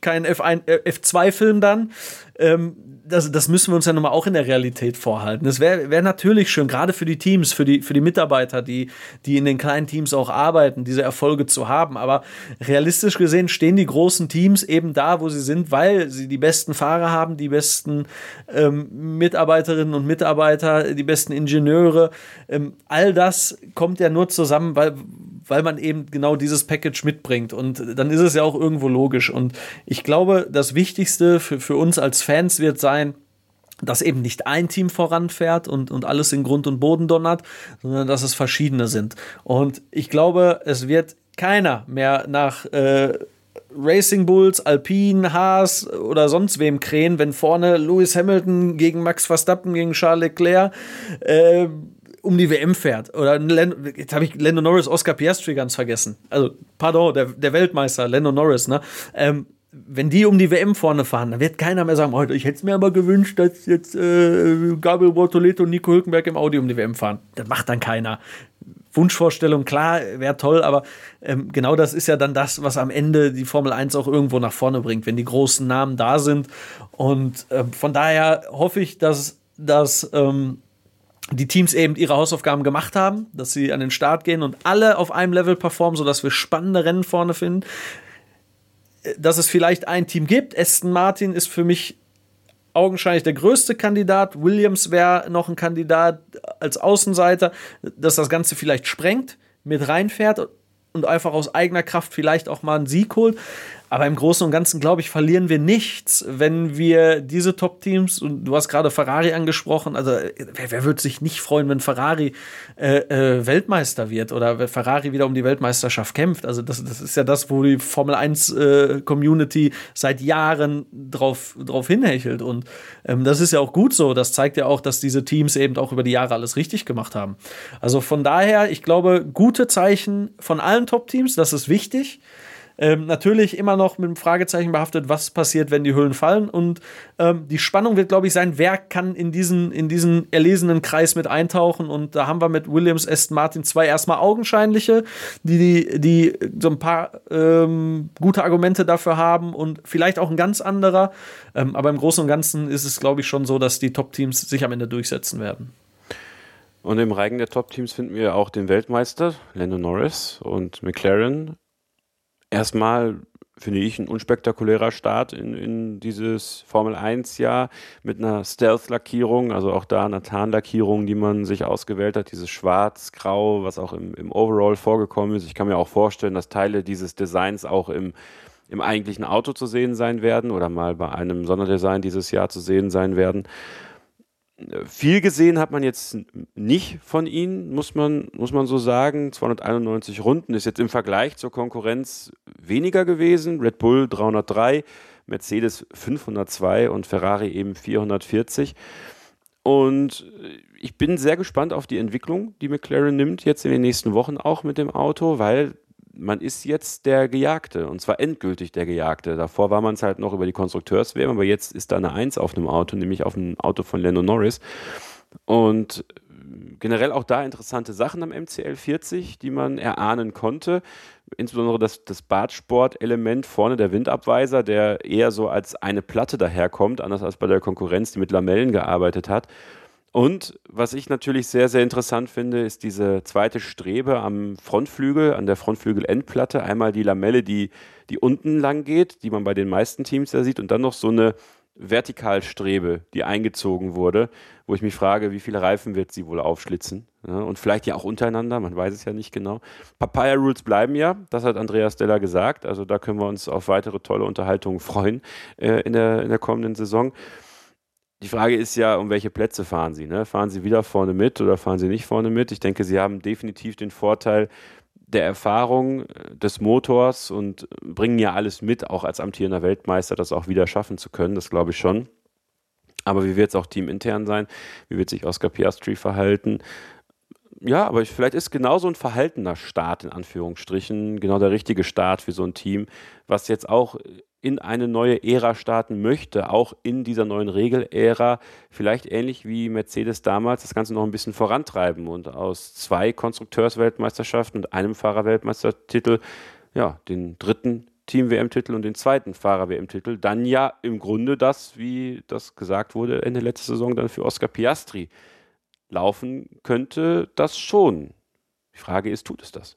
kein F2-Film dann. Das müssen wir uns ja nun mal auch in der Realität vorhalten. Das wäre natürlich schön, gerade für die Teams, für die Mitarbeiter, die in den kleinen Teams auch arbeiten, diese Erfolge zu haben. Aber realistisch gesehen stehen die großen Teams eben da, wo sie sind, weil sie die besten Fahrer haben, die besten Mitarbeiterinnen und Mitarbeiter, die besten Ingenieure. All das kommt ja nur zusammen, weil man eben genau dieses Package mitbringt. Und dann ist es ja auch irgendwo logisch. Und ich glaube, das Wichtigste für uns als Fans wird sein, dass eben nicht ein Team voranfährt und alles in Grund und Boden donnert, sondern dass es verschiedene sind. Und ich glaube, es wird keiner mehr nach Racing Bulls, Alpine, Haas oder sonst wem krähen, wenn vorne Lewis Hamilton gegen Max Verstappen, gegen Charles Leclerc um die WM fährt. Oder jetzt habe ich Lando Norris, Oscar Piastri ganz vergessen. Also, pardon, der Weltmeister, Lando Norris, ne? Wenn die um die WM vorne fahren, dann wird keiner mehr sagen, ich hätte es mir aber gewünscht, dass jetzt Gabriel Bortoleto und Nico Hülkenberg im Audi um die WM fahren. Das macht dann keiner. Wunschvorstellung, klar, wäre toll, aber genau das ist ja dann das, was am Ende die Formel 1 auch irgendwo nach vorne bringt, wenn die großen Namen da sind. Und von daher hoffe ich, dass die Teams eben ihre Hausaufgaben gemacht haben, dass sie an den Start gehen und alle auf einem Level performen, sodass wir spannende Rennen vorne finden. Dass es vielleicht ein Team gibt. Aston Martin ist für mich augenscheinlich der größte Kandidat. Williams wäre noch ein Kandidat als Außenseiter, dass das Ganze vielleicht sprengt, mit reinfährt und einfach aus eigener Kraft vielleicht auch mal einen Sieg holt. Aber im Großen und Ganzen, glaube ich, verlieren wir nichts, wenn wir diese Top-Teams, und du hast gerade Ferrari angesprochen, also wer würde sich nicht freuen, wenn Ferrari Weltmeister wird oder Ferrari wieder um die Weltmeisterschaft kämpft. Also das ist ja das, wo die Formel 1 Community seit Jahren drauf hinhechelt. Und das ist ja auch gut so. Das zeigt ja auch, dass diese Teams eben auch über die Jahre alles richtig gemacht haben. Also von daher, ich glaube, gute Zeichen von allen Top-Teams, das ist wichtig. Natürlich immer noch mit einem Fragezeichen behaftet, was passiert, wenn die Hüllen fallen. Und die Spannung wird, glaube ich, sein, wer kann in diesen erlesenen Kreis mit eintauchen. Und da haben wir mit Williams, Aston Martin zwei erstmal augenscheinliche, die so ein paar gute Argumente dafür haben und vielleicht auch ein ganz anderer. Aber im Großen und Ganzen ist es, glaube ich, schon so, dass die Top-Teams sich am Ende durchsetzen werden. Und im Reigen der Top-Teams finden wir auch den Weltmeister, Lando Norris und McLaren. Erstmal finde ich ein unspektakulärer Start in dieses Formel-1-Jahr mit einer Stealth-Lackierung, also auch da eine Tarnlackierung, die man sich ausgewählt hat, dieses Schwarz-Grau, was auch im Overall vorgekommen ist. Ich kann mir auch vorstellen, dass Teile dieses Designs auch im eigentlichen Auto zu sehen sein werden oder mal bei einem Sonderdesign dieses Jahr zu sehen sein werden. Viel gesehen hat man jetzt nicht von ihnen, muss man so sagen. 291 Runden ist jetzt im Vergleich zur Konkurrenz weniger gewesen. Red Bull 303, Mercedes 502 und Ferrari eben 440. Und ich bin sehr gespannt auf die Entwicklung, die McLaren nimmt, jetzt in den nächsten Wochen auch mit dem Auto, weil man ist jetzt der Gejagte, und zwar endgültig der Gejagte. Davor war man es halt noch über die Konstrukteurs-WM, aber jetzt ist da eine 1 auf einem Auto, nämlich auf dem Auto von Lando Norris. Und generell auch da interessante Sachen am MCL 40, die man erahnen konnte. Insbesondere das Bartsport-Element vorne, der Windabweiser, der eher so als eine Platte daherkommt, anders als bei der Konkurrenz, die mit Lamellen gearbeitet hat. Und was ich natürlich sehr, sehr interessant finde, ist diese zweite Strebe am Frontflügel, an der Frontflügelendplatte. Einmal die Lamelle, die unten lang geht, die man bei den meisten Teams da sieht, und dann noch so eine Vertikalstrebe, die eingezogen wurde, wo ich mich frage, wie viele Reifen wird sie wohl aufschlitzen? Ja, und vielleicht ja auch untereinander, man weiß es ja nicht genau. Papaya Rules bleiben ja, das hat Andreas Stella gesagt, also da können wir uns auf weitere tolle Unterhaltungen freuen in der kommenden Saison. Die Frage ist ja, um welche Plätze fahren Sie? Ne? Fahren Sie wieder vorne mit oder fahren Sie nicht vorne mit? Ich denke, Sie haben definitiv den Vorteil der Erfahrung des Motors und bringen ja alles mit, auch als amtierender Weltmeister, das auch wieder schaffen zu können. Das glaube ich schon. Aber wie wird es auch teamintern sein? Wie wird sich Oscar Piastri verhalten? Ja, aber vielleicht ist genau so ein verhaltener Start, in Anführungsstrichen, genau der richtige Start für so ein Team, was jetzt auch in eine neue Ära starten möchte, auch in dieser neuen Regelära, vielleicht ähnlich wie Mercedes damals, das Ganze noch ein bisschen vorantreiben und aus 2 Konstrukteursweltmeisterschaften und einem Fahrerweltmeistertitel, ja, den dritten Team-WM-Titel und den zweiten Fahrer-WM-Titel, dann ja im Grunde das, wie das gesagt wurde, Ende letzte Saison dann für Oscar Piastri laufen könnte, das schon. Die Frage ist, tut es das?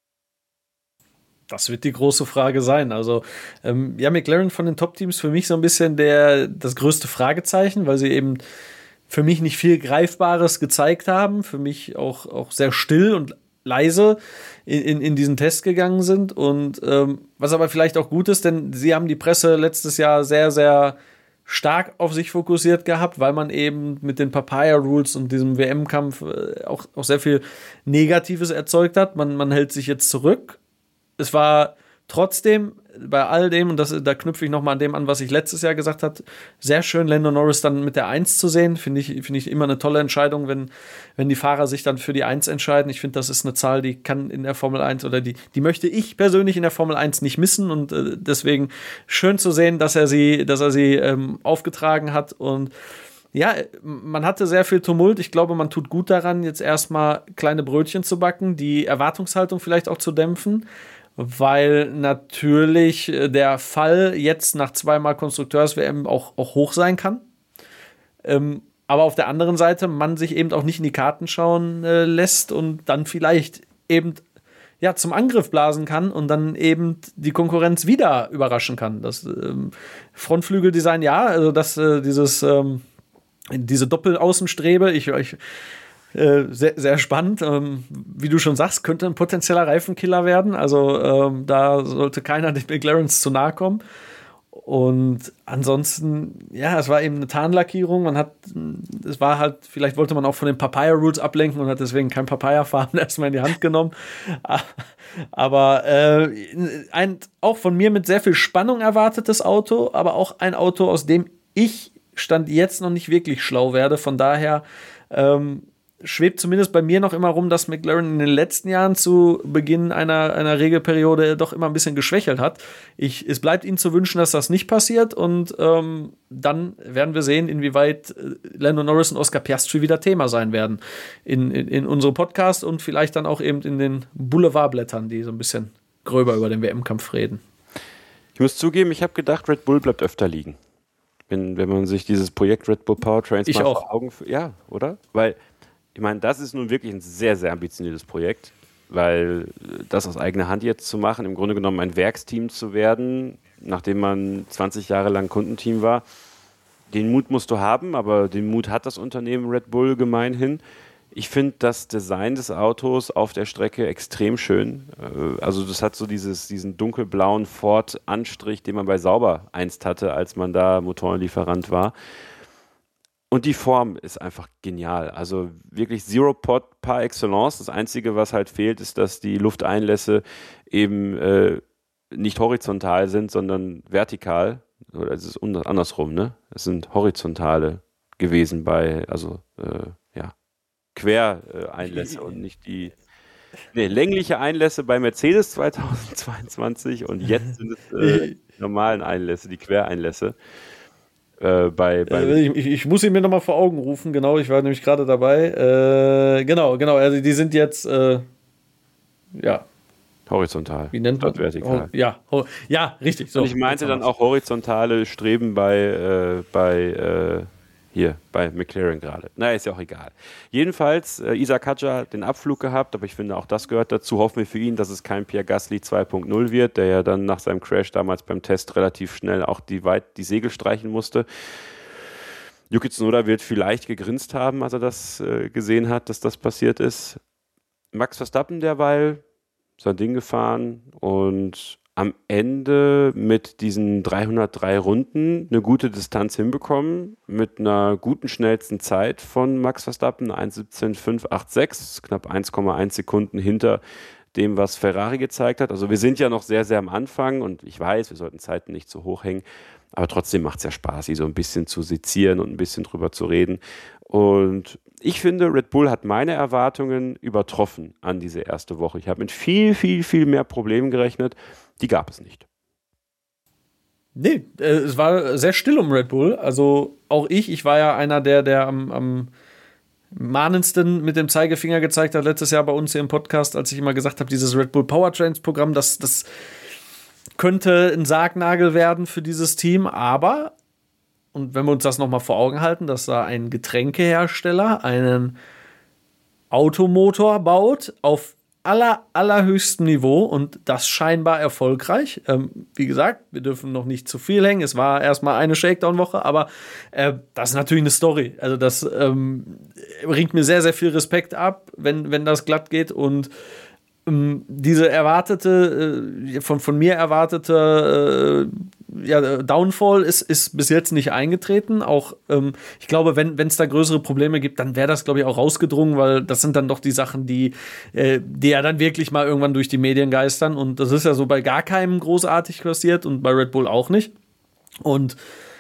Das wird die große Frage sein. Also, McLaren von den Top-Teams für mich so ein bisschen das größte Fragezeichen, weil sie eben für mich nicht viel Greifbares gezeigt haben, für mich auch sehr still und leise in diesen Test gegangen sind. Und was aber vielleicht auch gut ist, denn sie haben die Presse letztes Jahr sehr, sehr stark auf sich fokussiert gehabt, weil man eben mit den Papaya-Rules und diesem WM-Kampf auch sehr viel Negatives erzeugt hat. Man hält sich jetzt zurück. Es war trotzdem bei all dem, und da knüpfe ich nochmal an dem an, was ich letztes Jahr gesagt habe, sehr schön, Lando Norris dann mit der 1 zu sehen. Finde ich immer eine tolle Entscheidung, wenn die Fahrer sich dann für die 1 entscheiden. Ich finde, das ist eine Zahl, die kann in der Formel 1 oder die möchte ich persönlich in der Formel 1 nicht missen, und deswegen schön zu sehen, dass er sie aufgetragen hat. Und ja, man hatte sehr viel Tumult. Ich glaube, man tut gut daran, jetzt erstmal kleine Brötchen zu backen, die Erwartungshaltung vielleicht auch zu dämpfen, weil natürlich der Fall jetzt nach zweimal Konstrukteurs-WM auch hoch sein kann. Aber auf der anderen Seite man sich eben auch nicht in die Karten schauen lässt und dann vielleicht eben zum Angriff blasen kann und dann eben die Konkurrenz wieder überraschen kann. Das Frontflügeldesign, also dass diese Doppelaußenstrebe, sehr, sehr spannend. Wie du schon sagst, könnte ein potenzieller Reifenkiller werden. Also da sollte keiner den McLarens zu nahe kommen. Und ansonsten, es war eben eine Tarnlackierung. Es war halt, vielleicht wollte man auch von den Papaya-Rules ablenken und hat deswegen kein Papaya-Farben erstmal in die Hand genommen. Aber auch von mir mit sehr viel Spannung erwartetes Auto, aber auch ein Auto, aus dem ich Stand jetzt noch nicht wirklich schlau werde. Von daher schwebt zumindest bei mir noch immer rum, dass McLaren in den letzten Jahren zu Beginn einer Regelperiode doch immer ein bisschen geschwächelt hat. Es bleibt ihnen zu wünschen, dass das nicht passiert, und dann werden wir sehen, inwieweit Lando Norris und Oscar Piastri wieder Thema sein werden in unserem Podcast und vielleicht dann auch eben in den Boulevardblättern, die so ein bisschen gröber über den WM-Kampf reden. Ich muss zugeben, ich habe gedacht, Red Bull bleibt öfter liegen. Wenn man sich dieses Projekt Red Bull Powertrains mal vor Augen führt. Ja, oder? Weil ich meine, das ist nun wirklich ein sehr, sehr ambitioniertes Projekt, weil das aus eigener Hand jetzt zu machen, im Grunde genommen ein Werksteam zu werden, nachdem man 20 Jahre lang Kundenteam war, den Mut musst du haben, aber den Mut hat das Unternehmen Red Bull gemeinhin. Ich finde das Design des Autos auf der Strecke extrem schön. Also das hat so diesen dunkelblauen Ford-Anstrich, den man bei Sauber einst hatte, als man da Motorenlieferant war. Und die Form ist einfach genial. Also wirklich Zero Pod par excellence. Das Einzige, was halt fehlt, ist, dass die Lufteinlässe eben nicht horizontal sind, sondern vertikal. Oder es ist andersrum, ne? Es sind horizontale gewesen Quereinlässe und nicht längliche Einlässe bei Mercedes 2022 und jetzt sind es normalen Einlässe, die Quereinlässe. Ich muss ihn mir nochmal vor Augen rufen, genau, ich war nämlich gerade dabei. Genau, also die sind jetzt horizontal. Wie nennt man? Vertikal. Ja, richtig. So, und ich meinte dann auch horizontale Streben bei McLaren gerade. Naja, ist ja auch egal. Jedenfalls, Isaac Hadjar hat den Abflug gehabt, aber ich finde, auch das gehört dazu. Hoffen wir für ihn, dass es kein Pierre Gasly 2.0 wird, der ja dann nach seinem Crash damals beim Test relativ schnell auch die Segel streichen musste. Yuki Tsunoda wird vielleicht gegrinst haben, als er das gesehen hat, dass das passiert ist. Max Verstappen derweil sein Ding gefahren und am Ende mit diesen 303 Runden eine gute Distanz hinbekommen, mit einer guten schnellsten Zeit von Max Verstappen, 1:17.586, knapp 1,1 Sekunden hinter dem, was Ferrari gezeigt hat. Also wir sind ja noch sehr, sehr am Anfang und ich weiß, wir sollten Zeiten nicht zu hoch hängen, aber trotzdem macht es ja Spaß, sie so ein bisschen zu sezieren und ein bisschen drüber zu reden. Und ich finde, Red Bull hat meine Erwartungen übertroffen an diese erste Woche. Ich habe mit viel, viel, viel mehr Problemen gerechnet. Die gab es nicht. Nee, es war sehr still um Red Bull. Also auch ich war ja einer, der am mahnendsten mit dem Zeigefinger gezeigt hat letztes Jahr bei uns hier im Podcast, als ich immer gesagt habe, dieses Red Bull Powertrains Programm, das könnte ein Sargnagel werden für dieses Team, aber, und wenn wir uns das nochmal vor Augen halten, dass da ein Getränkehersteller einen Automotor baut auf allerhöchstem Niveau und das scheinbar erfolgreich. Wie gesagt, wir dürfen noch nicht zu viel hängen. Es war erstmal eine Shakedown-Woche, aber das ist natürlich eine Story. Also das bringt mir sehr, sehr viel Respekt ab, wenn das glatt geht und diese von mir erwartete Downfall ist bis jetzt nicht eingetreten. Auch ich glaube, wenn es da größere Probleme gibt, dann wäre das, glaube ich, auch rausgedrungen, weil das sind dann doch die Sachen, die ja dann wirklich mal irgendwann durch die Medien geistern. Und das ist ja so bei gar keinem großartig passiert und bei Red Bull auch nicht. Und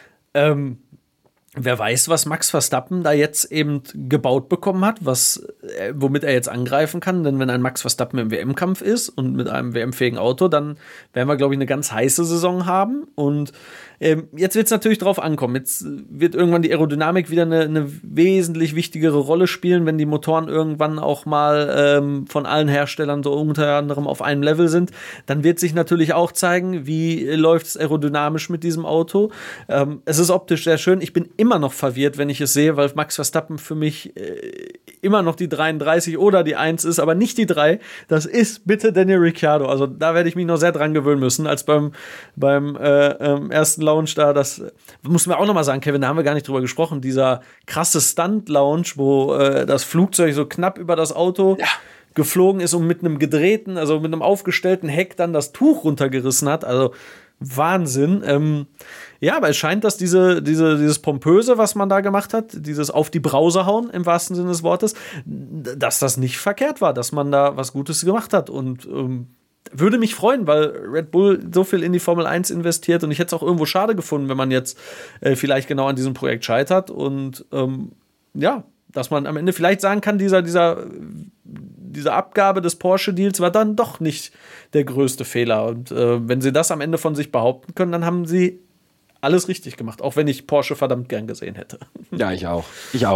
wer weiß, was Max Verstappen da jetzt eben gebaut bekommen hat, womit er jetzt angreifen kann. Denn wenn ein Max Verstappen im WM-Kampf ist und mit einem WM-fähigen Auto, dann werden wir, glaube ich, eine ganz heiße Saison haben. Und jetzt wird es natürlich drauf ankommen. Jetzt wird irgendwann die Aerodynamik wieder eine wesentlich wichtigere Rolle spielen, wenn die Motoren irgendwann auch mal von allen Herstellern so unter anderem auf einem Level sind. Dann wird sich natürlich auch zeigen, wie läuft es aerodynamisch mit diesem Auto. Es ist optisch sehr schön. Ich bin immer noch verwirrt, wenn ich es sehe, weil Max Verstappen für mich immer noch die 33 oder die 1 ist, aber nicht die 3. Das ist bitte Daniel Ricciardo. Also da werde ich mich noch sehr dran gewöhnen müssen, als beim ersten Lounge da. Das muss man auch noch mal sagen, Kevin, da haben wir gar nicht drüber gesprochen. Dieser krasse Stunt-Lounge, wo das Flugzeug so knapp über das Auto geflogen ist und mit einem gedrehten, also mit einem aufgestellten Heck dann das Tuch runtergerissen hat. Also Wahnsinn. Ja, aber es scheint, dass dieses Pompöse, was man da gemacht hat, dieses auf die Brause hauen, im wahrsten Sinne des Wortes, dass das nicht verkehrt war, dass man da was Gutes gemacht hat. Und würde mich freuen, weil Red Bull so viel in die Formel 1 investiert und ich hätte es auch irgendwo schade gefunden, wenn man jetzt vielleicht genau an diesem Projekt scheitert und dass man am Ende vielleicht sagen kann, diese Abgabe des Porsche-Deals war dann doch nicht der größte Fehler. Und wenn sie das am Ende von sich behaupten können, dann haben sie alles richtig gemacht, auch wenn ich Porsche verdammt gern gesehen hätte. Ja, ich auch.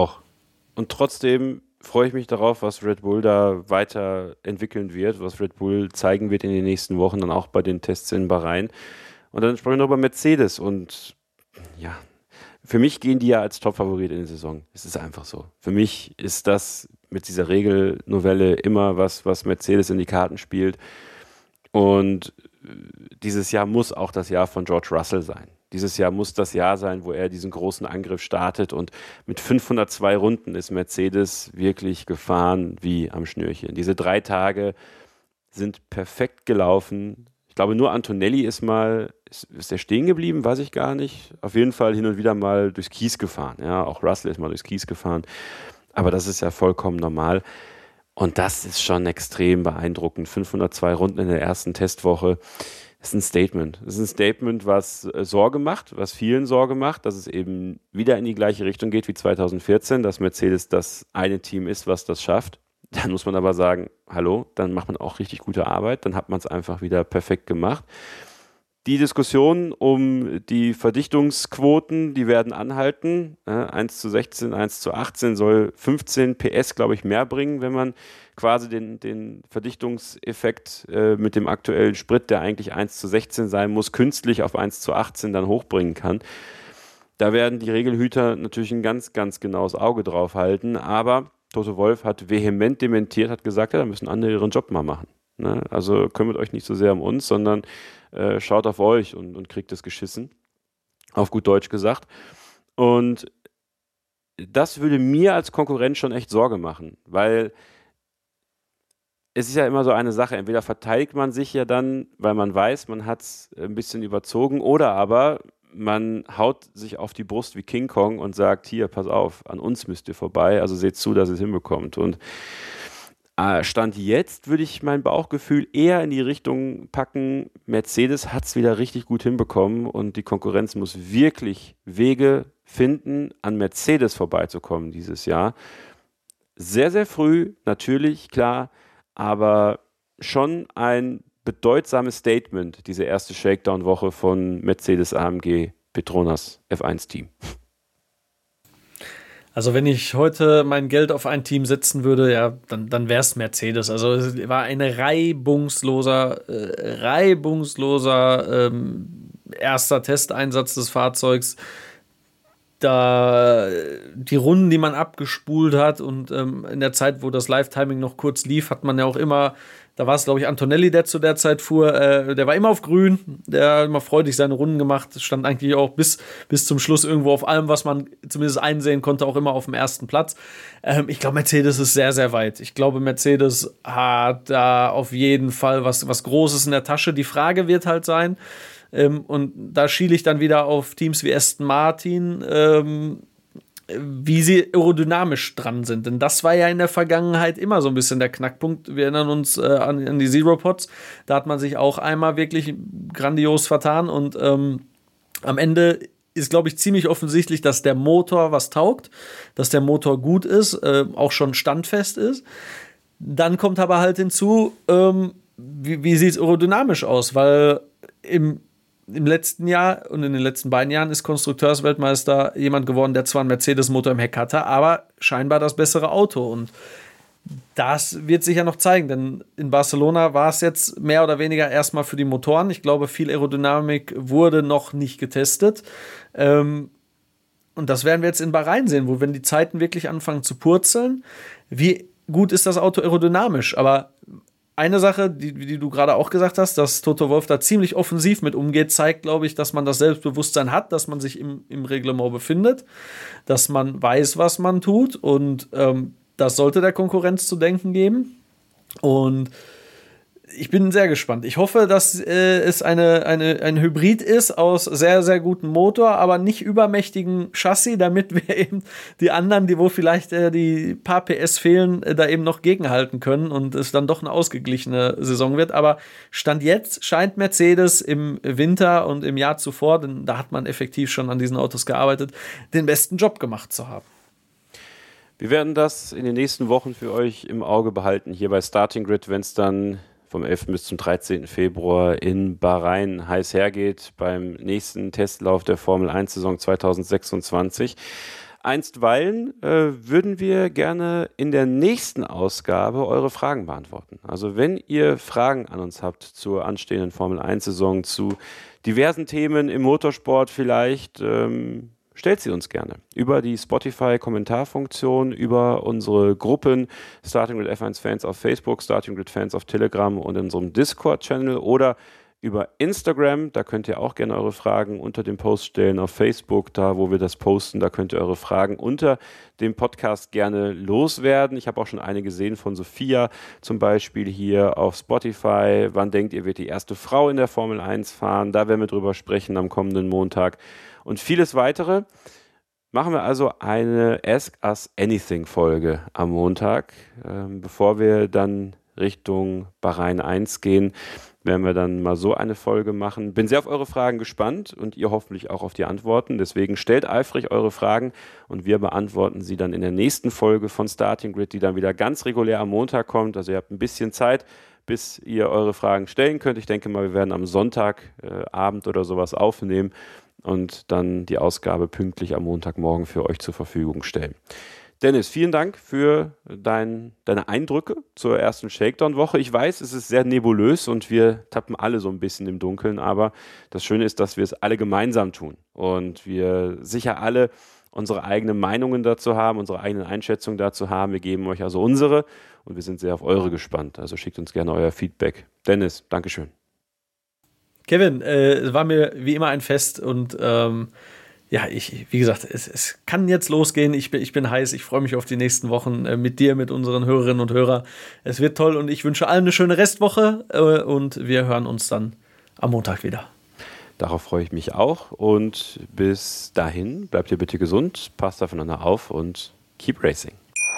Und trotzdem freue ich mich darauf, was Red Bull da weiterentwickeln wird, was Red Bull zeigen wird in den nächsten Wochen, dann auch bei den Tests in Bahrain. Und dann sprechen wir noch über Mercedes und ja, für mich gehen die ja als Top-Favorit in die Saison. Es ist einfach so. Für mich ist das mit dieser Regelnovelle immer was Mercedes in die Karten spielt. Und dieses Jahr muss auch das Jahr von George Russell sein. Dieses Jahr muss das Jahr sein, wo er diesen großen Angriff startet. Und mit 502 Runden ist Mercedes wirklich gefahren wie am Schnürchen. Diese 3 Tage sind perfekt gelaufen. Ich glaube, nur Antonelli ist der stehen geblieben, weiß ich gar nicht. Auf jeden Fall hin und wieder mal durchs Kies gefahren. Ja, auch Russell ist mal durchs Kies gefahren. Aber das ist ja vollkommen normal. Und das ist schon extrem beeindruckend. 502 Runden in der ersten Testwoche. Das ist ein Statement. Das ist ein Statement, was Sorge macht, was vielen Sorge macht, dass es eben wieder in die gleiche Richtung geht wie 2014, dass Mercedes das eine Team ist, was das schafft. Dann muss man aber sagen, hallo, dann macht man auch richtig gute Arbeit, dann hat man es einfach wieder perfekt gemacht. Die Diskussion um die Verdichtungsquoten, die werden anhalten. 1:16, 1:18 soll 15 PS, glaube ich, mehr bringen, wenn man quasi den Verdichtungseffekt mit dem aktuellen Sprit, der eigentlich 1:16 sein muss, künstlich auf 1:18 dann hochbringen kann. Da werden die Regelhüter natürlich ein ganz, ganz genaues Auge drauf halten, aber Toto Wolff hat vehement dementiert, hat gesagt, ja, da müssen andere ihren Job mal machen. Ne? Also kümmert euch nicht so sehr um uns, sondern schaut auf euch und kriegt es geschissen. Auf gut Deutsch gesagt. Und das würde mir als Konkurrent schon echt Sorge machen, weil es ist ja immer so eine Sache, entweder verteidigt man sich ja dann, weil man weiß, man hat es ein bisschen überzogen, oder aber man haut sich auf die Brust wie King Kong und sagt, hier, pass auf, an uns müsst ihr vorbei, also seht zu, dass ihr es hinbekommt. Und Stand jetzt würde ich mein Bauchgefühl eher in die Richtung packen, Mercedes hat es wieder richtig gut hinbekommen und die Konkurrenz muss wirklich Wege finden, an Mercedes vorbeizukommen dieses Jahr. Sehr, sehr früh, natürlich, klar, aber schon ein bedeutsames Statement, diese erste Shakedown-Woche von Mercedes AMG Petronas F1-Team. Also wenn ich heute mein Geld auf ein Team setzen würde, ja, dann wäre es Mercedes. Also es war ein reibungsloser erster Testeinsatz des Fahrzeugs. Da die Runden, die man abgespult hat und in der Zeit, wo das Live-Timing noch kurz lief, hat man ja auch immer, da war es glaube ich Antonelli, der zu der Zeit fuhr, der war immer auf grün, der hat immer freudig seine Runden gemacht, stand eigentlich auch bis zum Schluss irgendwo auf allem, was man zumindest einsehen konnte, auch immer auf dem ersten Platz. Ich glaube, Mercedes ist sehr, sehr weit. Ich glaube, Mercedes hat da auf jeden Fall was Großes in der Tasche. Die Frage wird halt sein, und da schiele ich dann wieder auf Teams wie Aston Martin, wie sie aerodynamisch dran sind. Denn das war ja in der Vergangenheit immer so ein bisschen der Knackpunkt. Wir erinnern uns an die Zero Pods. Da hat man sich auch einmal wirklich grandios vertan. Und am Ende ist, glaube ich, ziemlich offensichtlich, dass der Motor was taugt, dass der Motor gut ist, auch schon standfest ist. Dann kommt aber halt hinzu, wie sieht es aerodynamisch aus? Weil im letzten Jahr und in den letzten beiden Jahren ist Konstrukteursweltmeister jemand geworden, der zwar einen Mercedes-Motor im Heck hatte, aber scheinbar das bessere Auto. Und das wird sich ja noch zeigen, denn in Barcelona war es jetzt mehr oder weniger erstmal für die Motoren. Ich glaube, viel Aerodynamik wurde noch nicht getestet. Und das werden wir jetzt in Bahrain sehen, wo wenn die Zeiten wirklich anfangen zu purzeln, wie gut ist das Auto aerodynamisch? Aber eine Sache, die du gerade auch gesagt hast, dass Toto Wolff da ziemlich offensiv mit umgeht, zeigt, glaube ich, dass man das Selbstbewusstsein hat, dass man sich im Reglement befindet, dass man weiß, was man tut, und das sollte der Konkurrenz zu denken geben. Und ich bin sehr gespannt. Ich hoffe, dass es ein Hybrid ist aus sehr, sehr gutem Motor, aber nicht übermächtigen Chassis, damit wir eben die anderen, wo vielleicht die paar PS fehlen, da eben noch gegenhalten können und es dann doch eine ausgeglichene Saison wird. Aber Stand jetzt scheint Mercedes im Winter und im Jahr zuvor, denn da hat man effektiv schon an diesen Autos gearbeitet, den besten Job gemacht zu haben. Wir werden das in den nächsten Wochen für euch im Auge behalten, hier bei Starting Grid, wenn es dann vom 11. bis zum 13. Februar in Bahrain heiß hergeht beim nächsten Testlauf der Formel-1-Saison 2026. Einstweilen würden wir gerne in der nächsten Ausgabe eure Fragen beantworten. Also wenn ihr Fragen an uns habt zur anstehenden Formel-1-Saison, zu diversen Themen im Motorsport vielleicht, stellt sie uns gerne über die Spotify-Kommentarfunktion, über unsere Gruppen Starting Grid F1 Fans auf Facebook, Starting Grid Fans auf Telegram und in unserem Discord-Channel oder über Instagram. Da könnt ihr auch gerne eure Fragen unter dem Post stellen. Auf Facebook, da wo wir das posten, da könnt ihr eure Fragen unter dem Podcast gerne loswerden. Ich habe auch schon eine gesehen von Sophia zum Beispiel hier auf Spotify. Wann denkt ihr, wird die erste Frau in der Formel 1 fahren? Da werden wir drüber sprechen am kommenden Montag. Und vieles weitere. Machen wir also eine Ask Us Anything Folge am Montag. Bevor wir dann Richtung Bahrain 1 gehen, werden wir dann mal so eine Folge machen. Bin sehr auf eure Fragen gespannt und ihr hoffentlich auch auf die Antworten. Deswegen stellt eifrig eure Fragen und wir beantworten sie dann in der nächsten Folge von Starting Grid, die dann wieder ganz regulär am Montag kommt. Also ihr habt ein bisschen Zeit, bis ihr eure Fragen stellen könnt. Ich denke mal, wir werden am Sonntagabend oder sowas aufnehmen und dann die Ausgabe pünktlich am Montagmorgen für euch zur Verfügung stellen. Dennis, vielen Dank für deine Eindrücke zur ersten Shakedown-Woche. Ich weiß, es ist sehr nebulös und wir tappen alle so ein bisschen im Dunkeln, aber das Schöne ist, dass wir es alle gemeinsam tun und wir sicher alle unsere eigenen Meinungen dazu haben, unsere eigenen Einschätzungen dazu haben. Wir geben euch also unsere und wir sind sehr auf eure gespannt. Also schickt uns gerne euer Feedback. Dennis, Dankeschön. Kevin, es war mir wie immer ein Fest und wie gesagt, es kann jetzt losgehen. Ich bin heiß, ich freue mich auf die nächsten Wochen mit dir, mit unseren Hörerinnen und Hörern. Es wird toll und ich wünsche allen eine schöne Restwoche und wir hören uns dann am Montag wieder. Darauf freue ich mich auch und bis dahin bleibt ihr bitte gesund, passt aufeinander auf und keep racing.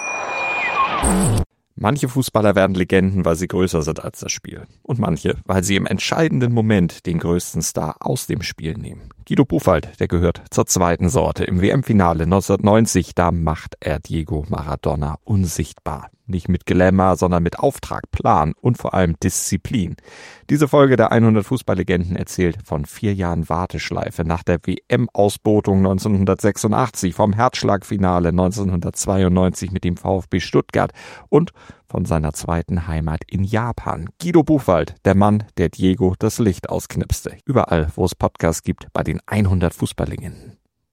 Manche Fußballer werden Legenden, weil sie größer sind als das Spiel. Und manche, weil sie im entscheidenden Moment den größten Star aus dem Spiel nehmen. Guido Buchwald, der gehört zur zweiten Sorte. Im WM-Finale 1990, da macht er Diego Maradona unsichtbar. Nicht mit Glamour, sondern mit Auftrag, Plan und vor allem Disziplin. Diese Folge der 100 Fußballlegenden erzählt von 4 Jahren Warteschleife nach der WM-Ausbotung 1986, vom Herzschlagfinale 1992 mit dem VfB Stuttgart und von seiner zweiten Heimat in Japan. Guido Buchwald, der Mann, der Diego das Licht ausknipste. Überall, wo es Podcasts gibt, bei den 100 Fußballlegenden.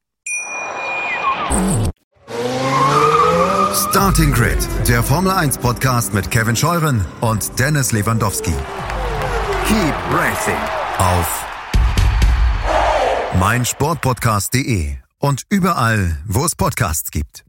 Starting Grid, der Formel 1 Podcast mit Kevin Scheuren und Dennis Lewandowski. Keep racing auf meinsportpodcast.de und überall, wo es Podcasts gibt.